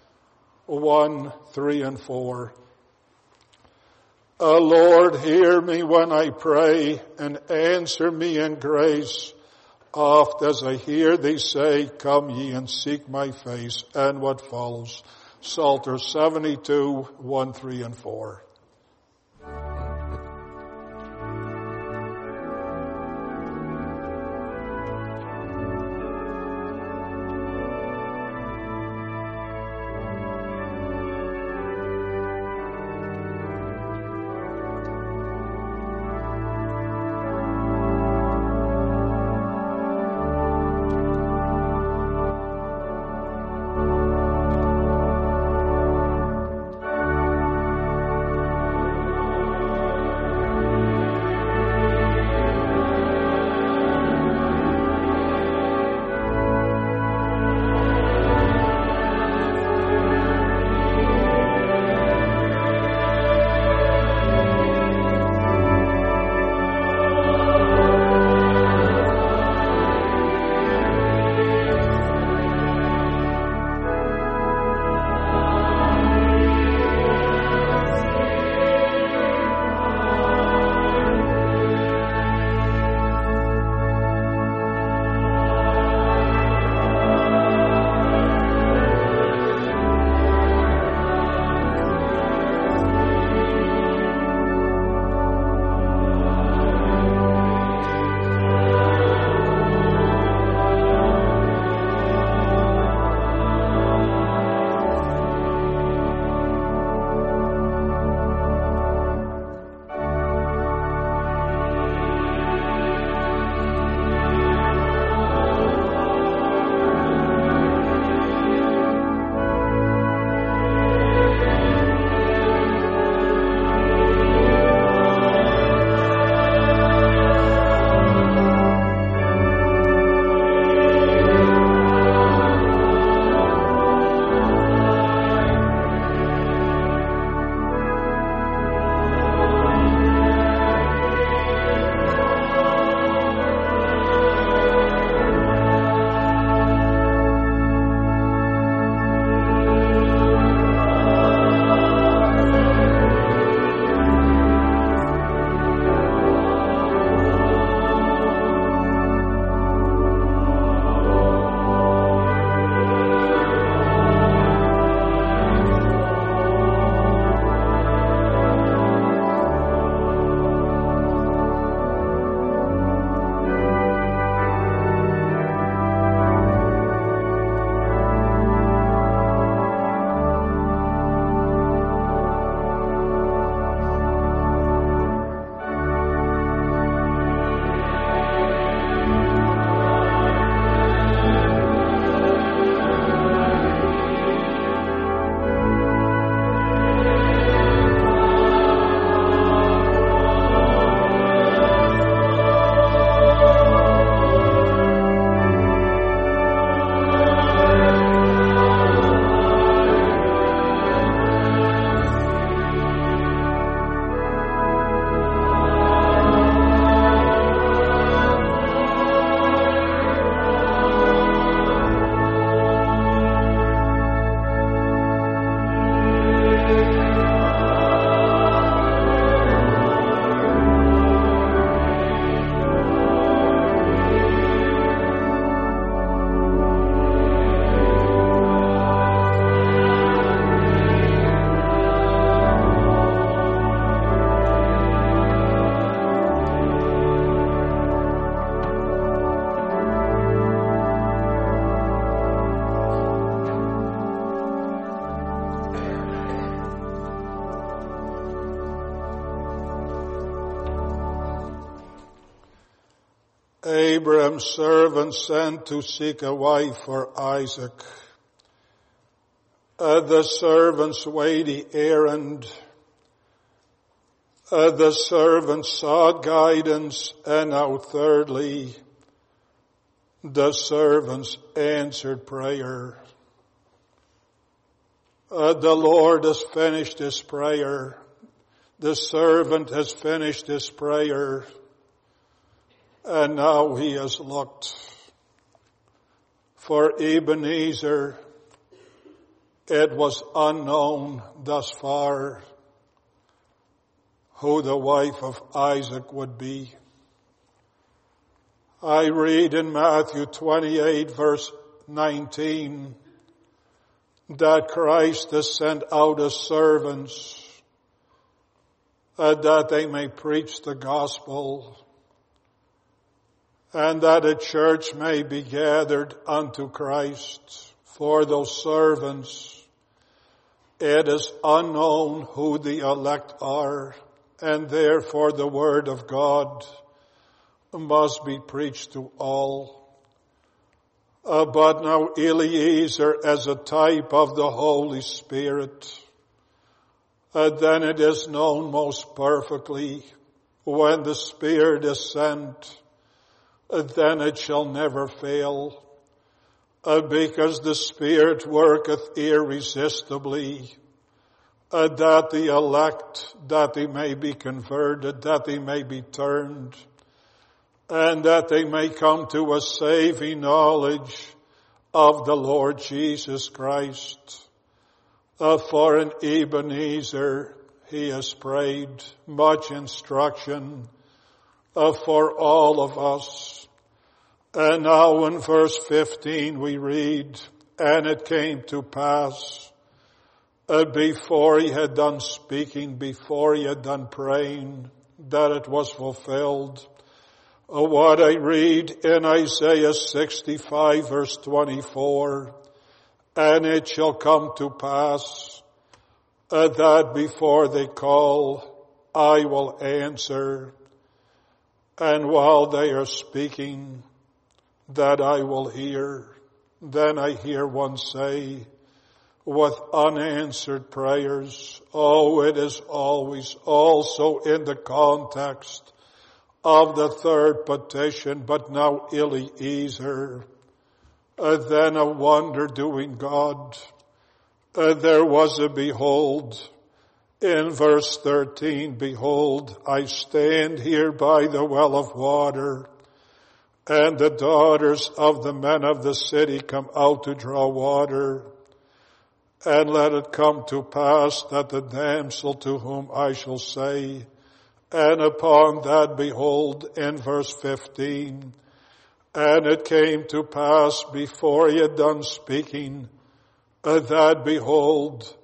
1, 3, and 4. Lord, hear me when I pray, and answer me in grace. Oft as I hear thee say, come ye and seek my face. And what follows? Psalter 72, 1, 3, and 4. Abraham's servant sent to seek a wife for Isaac. The servant's weighty errand. The servant sought guidance, and now thirdly, the servant's answered prayer. The Lord has finished his prayer. The servant has finished his prayer. And now he has looked. For Ebenezer, it was unknown thus far who the wife of Isaac would be. I read in Matthew 28 verse 19 that Christ has sent out his servants that they may preach the gospel, and that a church may be gathered unto Christ. For those servants, it is unknown who the elect are, and therefore the word of God must be preached to all. But now Eliezer as a type of the Holy Spirit, then it is known most perfectly when the Spirit is sent, then it shall never fail, because the Spirit worketh irresistibly, that the elect, that they may be converted, that they may be turned, and that they may come to a saving knowledge of the Lord Jesus Christ. For an Ebenezer he has prayed, much instruction for all of us. And now in verse 15 we read, and it came to pass, before he had done speaking, before he had done praying, that it was fulfilled. What I read in Isaiah 65 verse 24, and it shall come to pass that before they call, I will answer, and while they are speaking, that I will hear. Then I hear one say, with unanswered prayers, it is always also in the context of the third petition, but now Eliezer, then a wonder doing God. There was a behold, in verse 13, behold, I stand here by the well of water, and the daughters of the men of the city come out to draw water. And let it come to pass that the damsel to whom I shall say, and upon that, behold, in verse 15, and it came to pass before he had done speaking, that behold,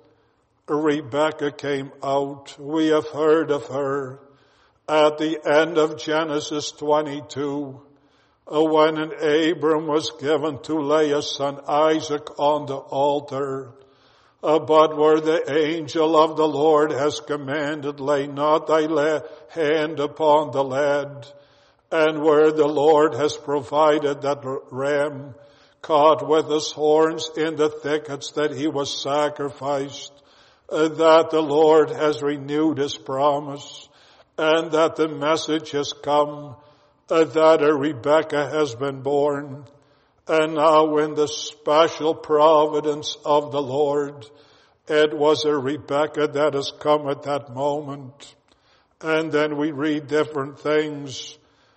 Rebekah came out. We have heard of her at the end of Genesis 22, when an Abram was given to lay his son Isaac on the altar. But where the angel of the Lord has commanded, lay not thy hand upon the lad, and where the Lord has provided that ram caught with his horns in the thickets that he was sacrificed, that the Lord has renewed his promise, and that the message has come, that a Rebekah has been born. And now in the special providence of the Lord, it was a Rebekah that has come at that moment. And then we read different things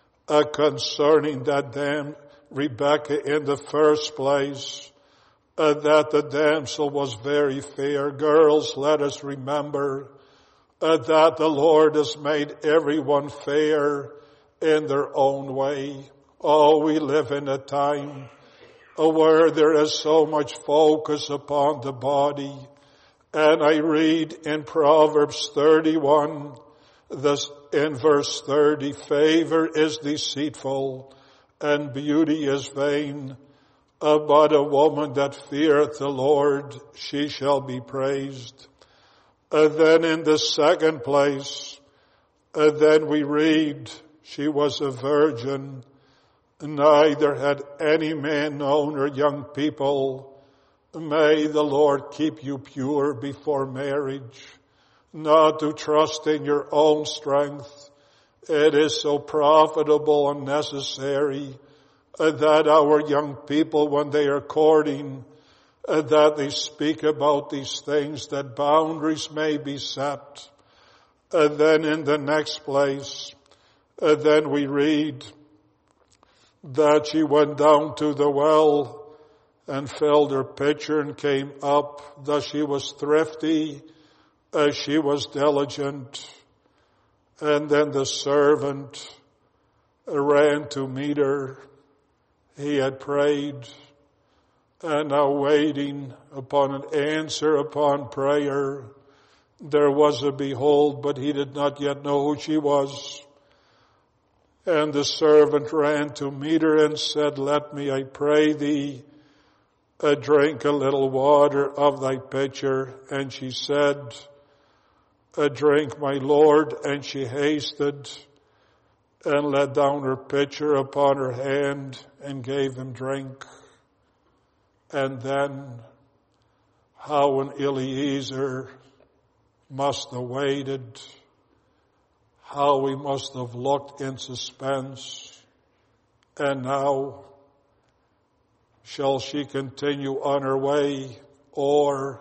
concerning that damn Rebekah in the first place, that the damsel was very fair. Girls, let us remember that the Lord has made everyone fair in their own way. We live in a time where there is so much focus upon the body. And I read in Proverbs 31, in verse 30, favor is deceitful and beauty is vain, but a woman that feareth the Lord, she shall be praised. Then in the second place, then we read, she was a virgin, neither had any man known or young people. May the Lord keep you pure before marriage, not to trust in your own strength. It is so profitable and necessary that our young people, when they are courting, that they speak about these things, that boundaries may be set. And then in the next place, then we read that she went down to the well and filled her pitcher and came up, that she was thrifty, as she was diligent. And then the servant ran to meet her. He had prayed, and now waiting upon an answer upon prayer. There was a behold, but he did not yet know who she was. And the servant ran to meet her and said, let me, I pray thee, drink a little water of thy pitcher. And she said, drink, my Lord. And she hasted and let down her pitcher upon her hand and gave him drink. And then how an Eliezer must have waited, how we must have looked in suspense. And now, shall she continue on her way, or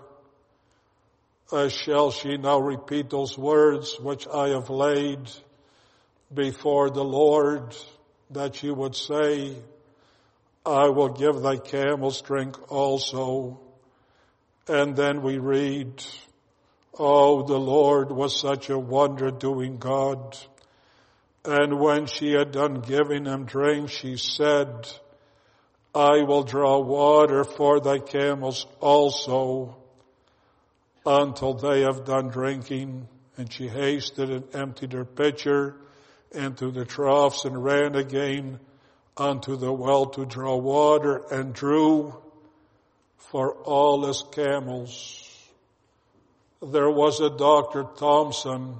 shall she now repeat those words which I have laid before the Lord, that she would say, I will give thy camels drink also. And then we read, oh, the Lord was such a wonder-doing God. And when she had done giving him drink, she said, I will draw water for thy camels also, until they have done drinking. And she hasted and emptied her pitcher into the troughs and ran again unto the well to draw water, and drew for all his camels. There was a Dr. Thompson,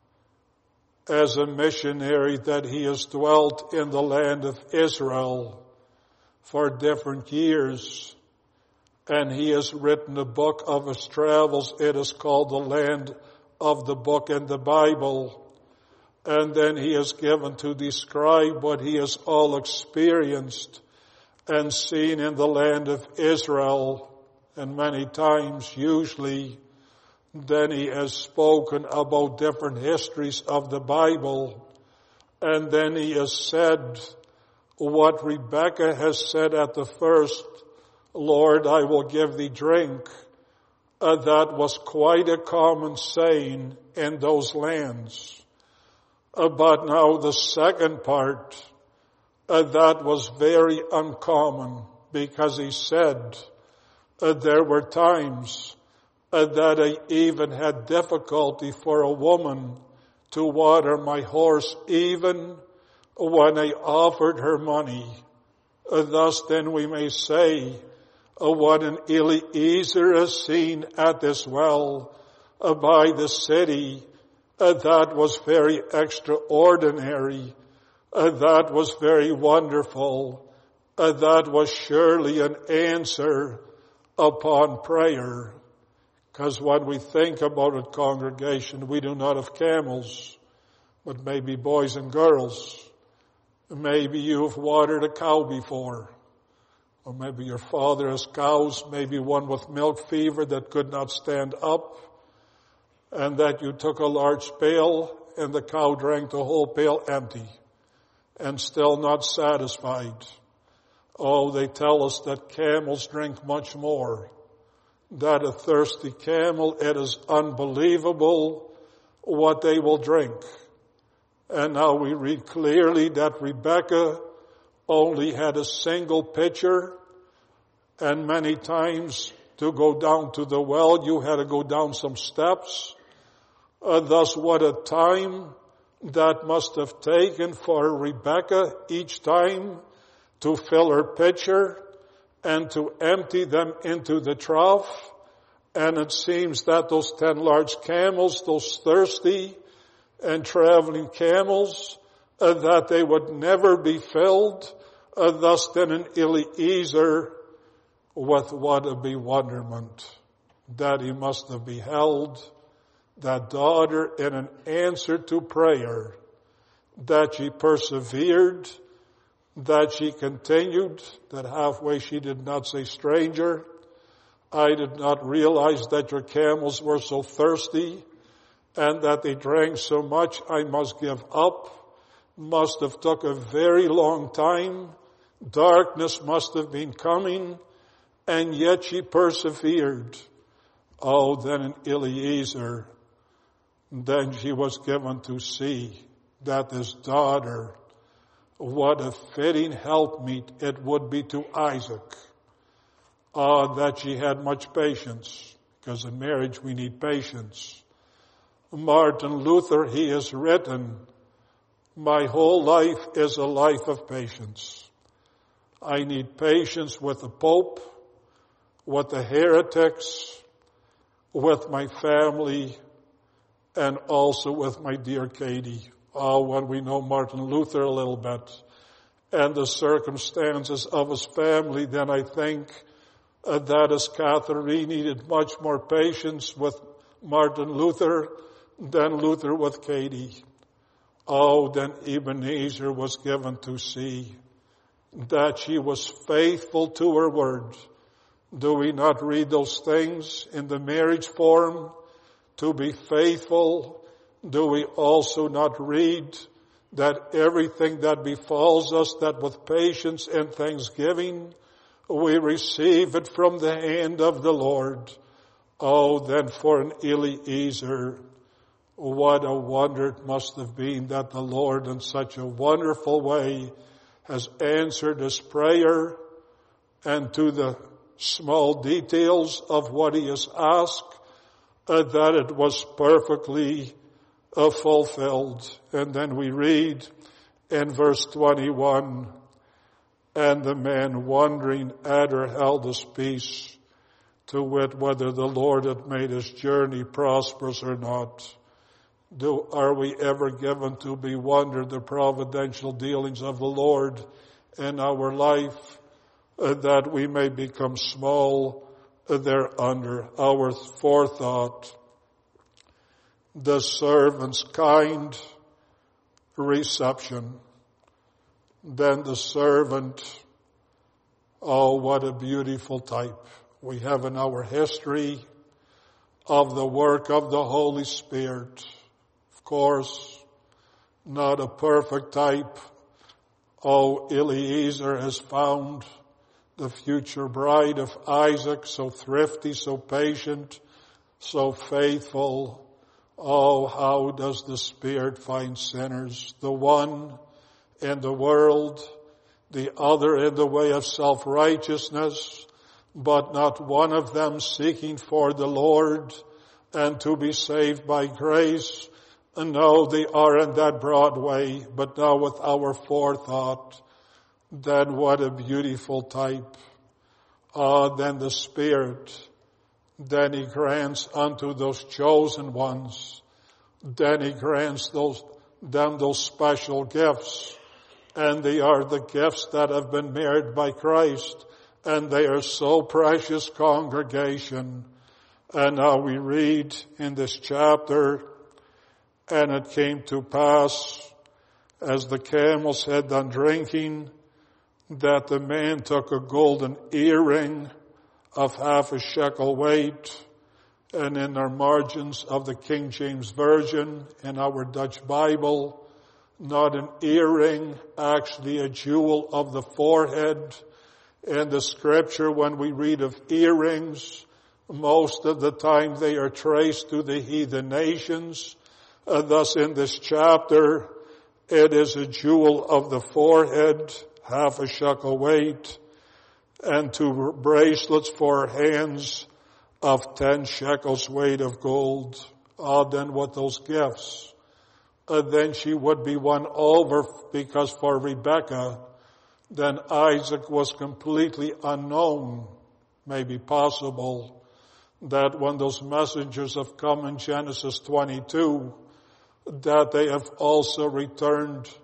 as a missionary, that he has dwelt in the land of Israel for different years, and he has written a book of his travels. It is called The Land of the Book and the Bible. And then he is given to describe what he has all experienced and seen in the land of Israel. And many times, usually, then he has spoken about different histories of the Bible. And then he has said what Rebekah has said at the first, Lord, I will give thee drink. That was quite a common saying in those lands. But now the second part, that was very uncommon, because he said there were times that I even had difficulty for a woman to water my horse, even when I offered her money. Thus then we may say what an Eliezer has seen at this well by the city. That was very extraordinary. That was very wonderful. That was surely an answer upon prayer. Because when we think about it, congregation, we do not have camels, but maybe boys and girls. Maybe you have watered a cow before. Or maybe your father has cows, maybe one with milk fever that could not stand up, and that you took a large pail and the cow drank the whole pail empty and still not satisfied. Oh, they tell us that camels drink much more. That a thirsty camel, it is unbelievable what they will drink. And now we read clearly that Rebekah only had a single pitcher, and many times to go down to the well, you had to go down some steps. Thus what a time that must have taken for Rebekah each time to fill her pitcher and to empty them into the trough. And it seems that those 10 large camels, those thirsty and traveling camels, that they would never be filled Thus then in Eliezer, with what a bewilderment that he must have beheld that daughter in an answer to prayer, that she persevered, that she continued, that halfway she did not say, stranger, I did not realize that your camels were so thirsty and that they drank so much I must give up. Must have took a very long time. Darkness must have been coming, and yet she persevered. Oh, then in Eliezer, then she was given to see that this daughter, what a fitting helpmeet it would be to Isaac. That she had much patience, because in marriage we need patience. Martin Luther, he has written, my whole life is a life of patience. I need patience with the Pope, with the heretics, with my family, and also with my dear Katie. When we know Martin Luther a little bit and the circumstances of his family, then I think that as Catherine needed much more patience with Martin Luther than Luther with Katie. Then Ebenezer was given to see that she was faithful to her word. Do we not read those things in the marriage form? To be faithful. Do we also not read that everything that befalls us, that with patience and thanksgiving, we receive it from the hand of the Lord? Then for an Eliezer, what a wonder it must have been that the Lord in such a wonderful way has answered his prayer, and to the small details of what he has asked, that it was perfectly fulfilled. And then we read in verse 21, and the man wondering at her held his peace, to wit whether the Lord had made his journey prosperous or not. Are we ever given to bewonder the providential dealings of the Lord in our life, that we may become small thereunder? Our forethought, the servant's kind reception. Then the servant, what a beautiful type we have in our history of the work of the Holy Spirit. Of course, not a perfect type. Eliezer has found the future bride of Isaac, so thrifty, so patient, so faithful. How does the Spirit find sinners? The one in the world, the other in the way of self-righteousness, but not one of them seeking for the Lord and to be saved by grace. No, they are in that broad way, but now with our forethought, then what a beautiful type. Then the Spirit, then he grants unto those chosen ones, then he grants them those special gifts, and they are the gifts that have been merited by Christ, and they are so precious, congregation. And now we read in this chapter, and it came to pass, as the camels had done drinking, that the man took a golden earring of half a shekel weight. And in our margins of the King James Version, in our Dutch Bible, not an earring, actually a jewel of the forehead. In the scripture, when we read of earrings, most of the time they are traced to the heathen nations. Thus in this chapter, it is a jewel of the forehead, half a shekel weight, and 2 bracelets for her hands of 10 shekels weight of gold. Then what those gifts? Then she would be won over, because for Rebekah, then Isaac was completely unknown. Maybe possible that when those messengers have come in Genesis 22, that they have also returned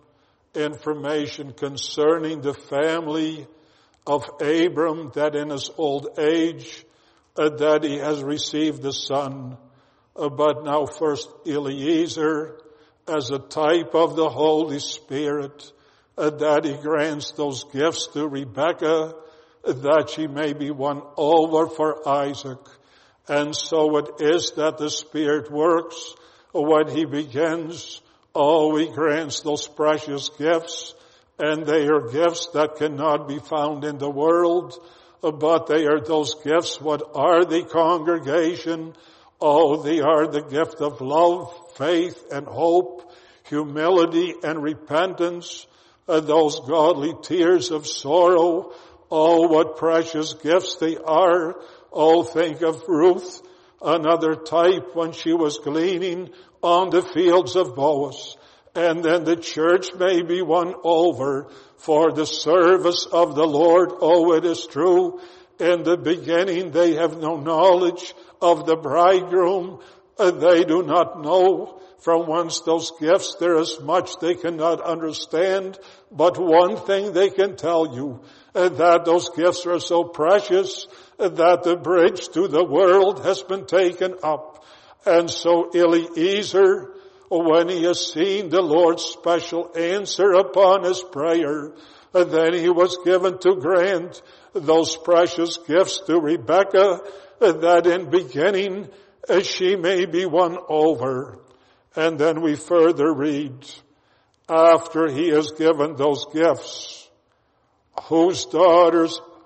information concerning the family of Abram, that in his old age, that he has received a son. But now first Eliezer, as a type of the Holy Spirit, that he grants those gifts to Rebekah, that she may be won over for Isaac. And so it is that the Spirit works when he begins. Oh, he grants those precious gifts, and they are gifts that cannot be found in the world, but they are those gifts. What are the congregation? Oh, they are the gift of love, faith, and hope, humility and repentance, those godly tears of sorrow. Oh, what precious gifts they are. Oh, think of Ruth, another type when she was gleaning on the fields of Boaz. And then the church may be won over for the service of the Lord. Oh, it is true. In the beginning, they have no knowledge of the bridegroom. They do not know from whence those gifts. There is much they cannot understand. But one thing they can tell you, that those gifts are so precious that the bridge to the world has been taken up. And so Eliezer, when he has seen the Lord's special answer upon his prayer, then he was given to grant those precious gifts to Rebekah, that in beginning she may be won over. And then we further read, after he has given those gifts, whose daughter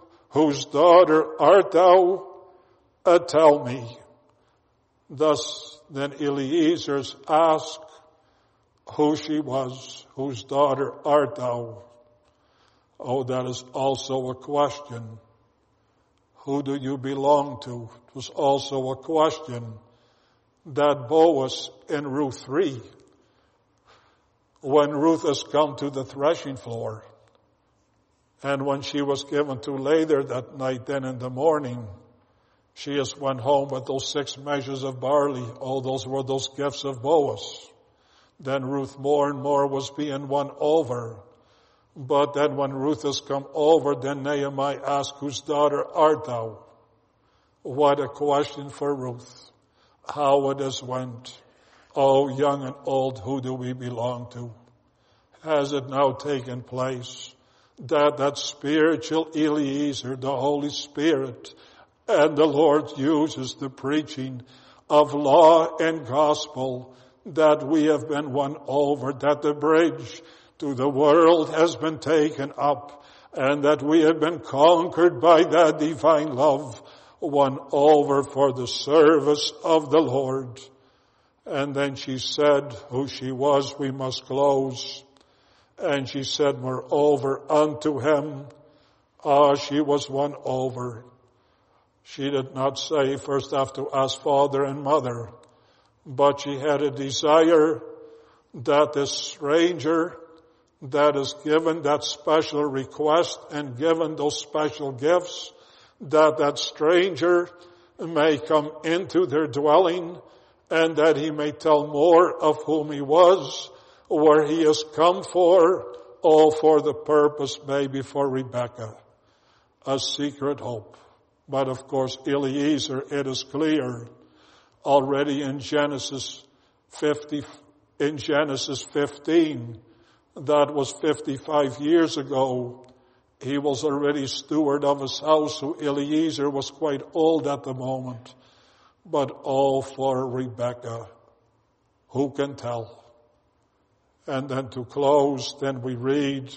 art thou? Tell me. Thus then Eliezer asked who she was. Whose daughter art thou? Oh, that is also a question. Who do you belong to? It was also a question that Boaz in Ruth 3, when Ruth has come to the threshing floor, and when she was given to lay there that night, then in the morning, she has went home with those 6 measures of barley. Oh, those were those gifts of Boaz. Then Ruth more and more was being won over. But then when Ruth has come over, then Nehemiah asked, whose daughter art thou? What a question for Ruth. How it has went. Oh, young and old, who do we belong to? Has it now taken place that spiritual Eliezer, the Holy Spirit, and the Lord uses the preaching of law and gospel, that we have been won over, that the bridge to the world has been taken up, and that we have been conquered by that divine love, won over for the service of the Lord. And then she said who she was. We must close. And she said, moreover, unto him, she was won over. She did not say first have to ask father and mother, but she had a desire that this stranger that is given that special request and given those special gifts, that stranger may come into their dwelling, and that he may tell more of whom he was, where he has come for, all for the purpose maybe for Rebekah, a secret hope. But of course, Eliezer, it is clear already in Genesis 15, that was 55 years ago, he was already steward of his house, so Eliezer was quite old at the moment. But all for Rebekah. Who can tell? And then to close, then we read,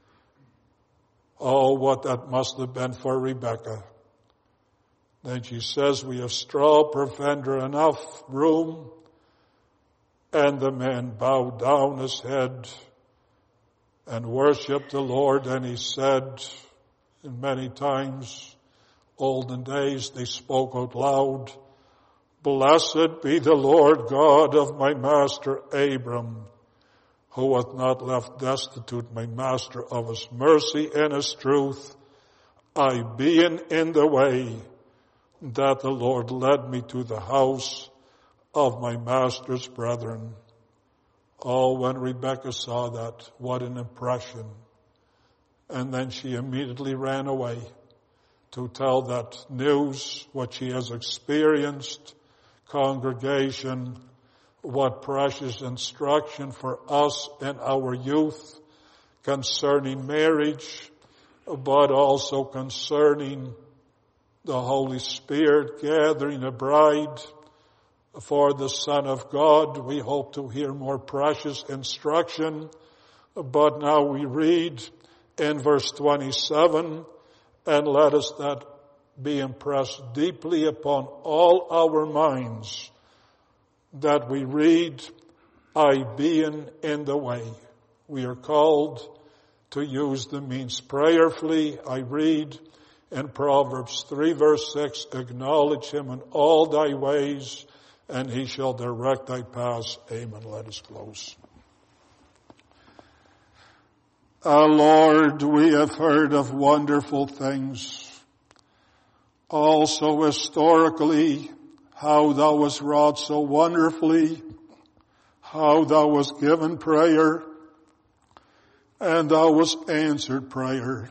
oh, what that must have been for Rebekah. Then she says, we have straw provender enough room. And the man bowed down his head and worshiped the Lord. And he said, and many times, olden days, they spoke out loud, blessed be the Lord God of my master Abram, who hath not left destitute my master of his mercy and his truth, I being in the way that the Lord led me to the house of my master's brethren. Oh, when Rebecca saw that, what an impression. And then she immediately ran away to tell that news, what she has experienced, congregation, what precious instruction for us in our youth concerning marriage, but also concerning the Holy Spirit gathering a bride for the Son of God. We hope to hear more precious instruction, but now we read in verse 27, and let us that be impressed deeply upon all our minds, that we read, I being in the way. We are called to use the means prayerfully. I read in Proverbs 3 verse 6, acknowledge him in all thy ways, and he shall direct thy paths. Amen. Let us close. Lord, we have heard of wonderful things. Also historically, how thou wast wrought so wonderfully, how thou wast given prayer, and thou wast answered prayer.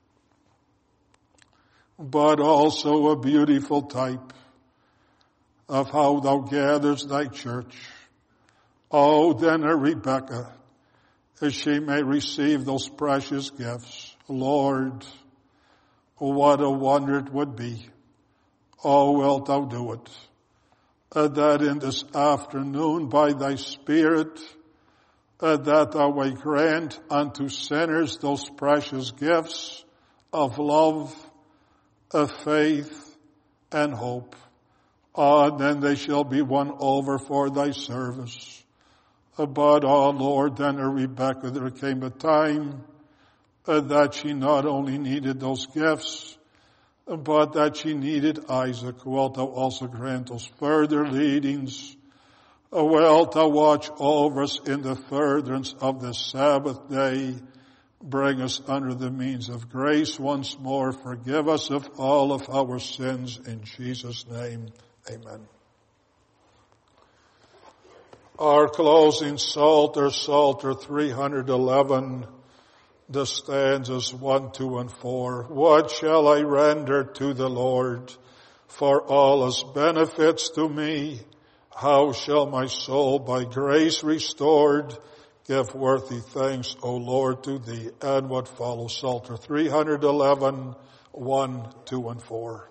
But also a beautiful type of how thou gathers thy church. Oh, then a Rebecca, as she may receive those precious gifts. Lord, what a wonder it would be. Oh, wilt thou do it? That in this afternoon by thy Spirit, that thou may grant unto sinners those precious gifts of love, of faith, and hope. Then they shall be won over for thy service. But, Lord, then Rebecca, there came a time that she not only needed those gifts, but that she needed Isaac. Wilt thou also grant us further leadings? Wilt thou watch over us in the furtherance of the Sabbath day? Bring us under the means of grace once more. Forgive us of all of our sins. In Jesus' name, amen. Our closing Psalter, Psalter 311, the stanzas 1, 2, and 4. What shall I render to the Lord for all his benefits to me? How shall my soul by grace restored give worthy thanks, O Lord, to thee? And what follows, Psalter 311, 1, 2, and 4.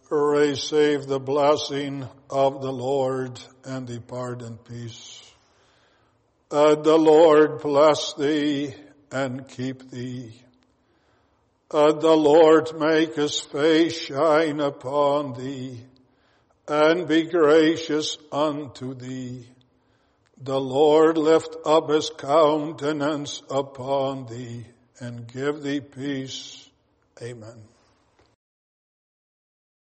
receive the blessing of the Lord and depart in peace. The Lord bless thee and keep thee. The Lord make his face shine upon thee and be gracious unto thee. The Lord lift up his countenance upon thee and give thee peace. Amen.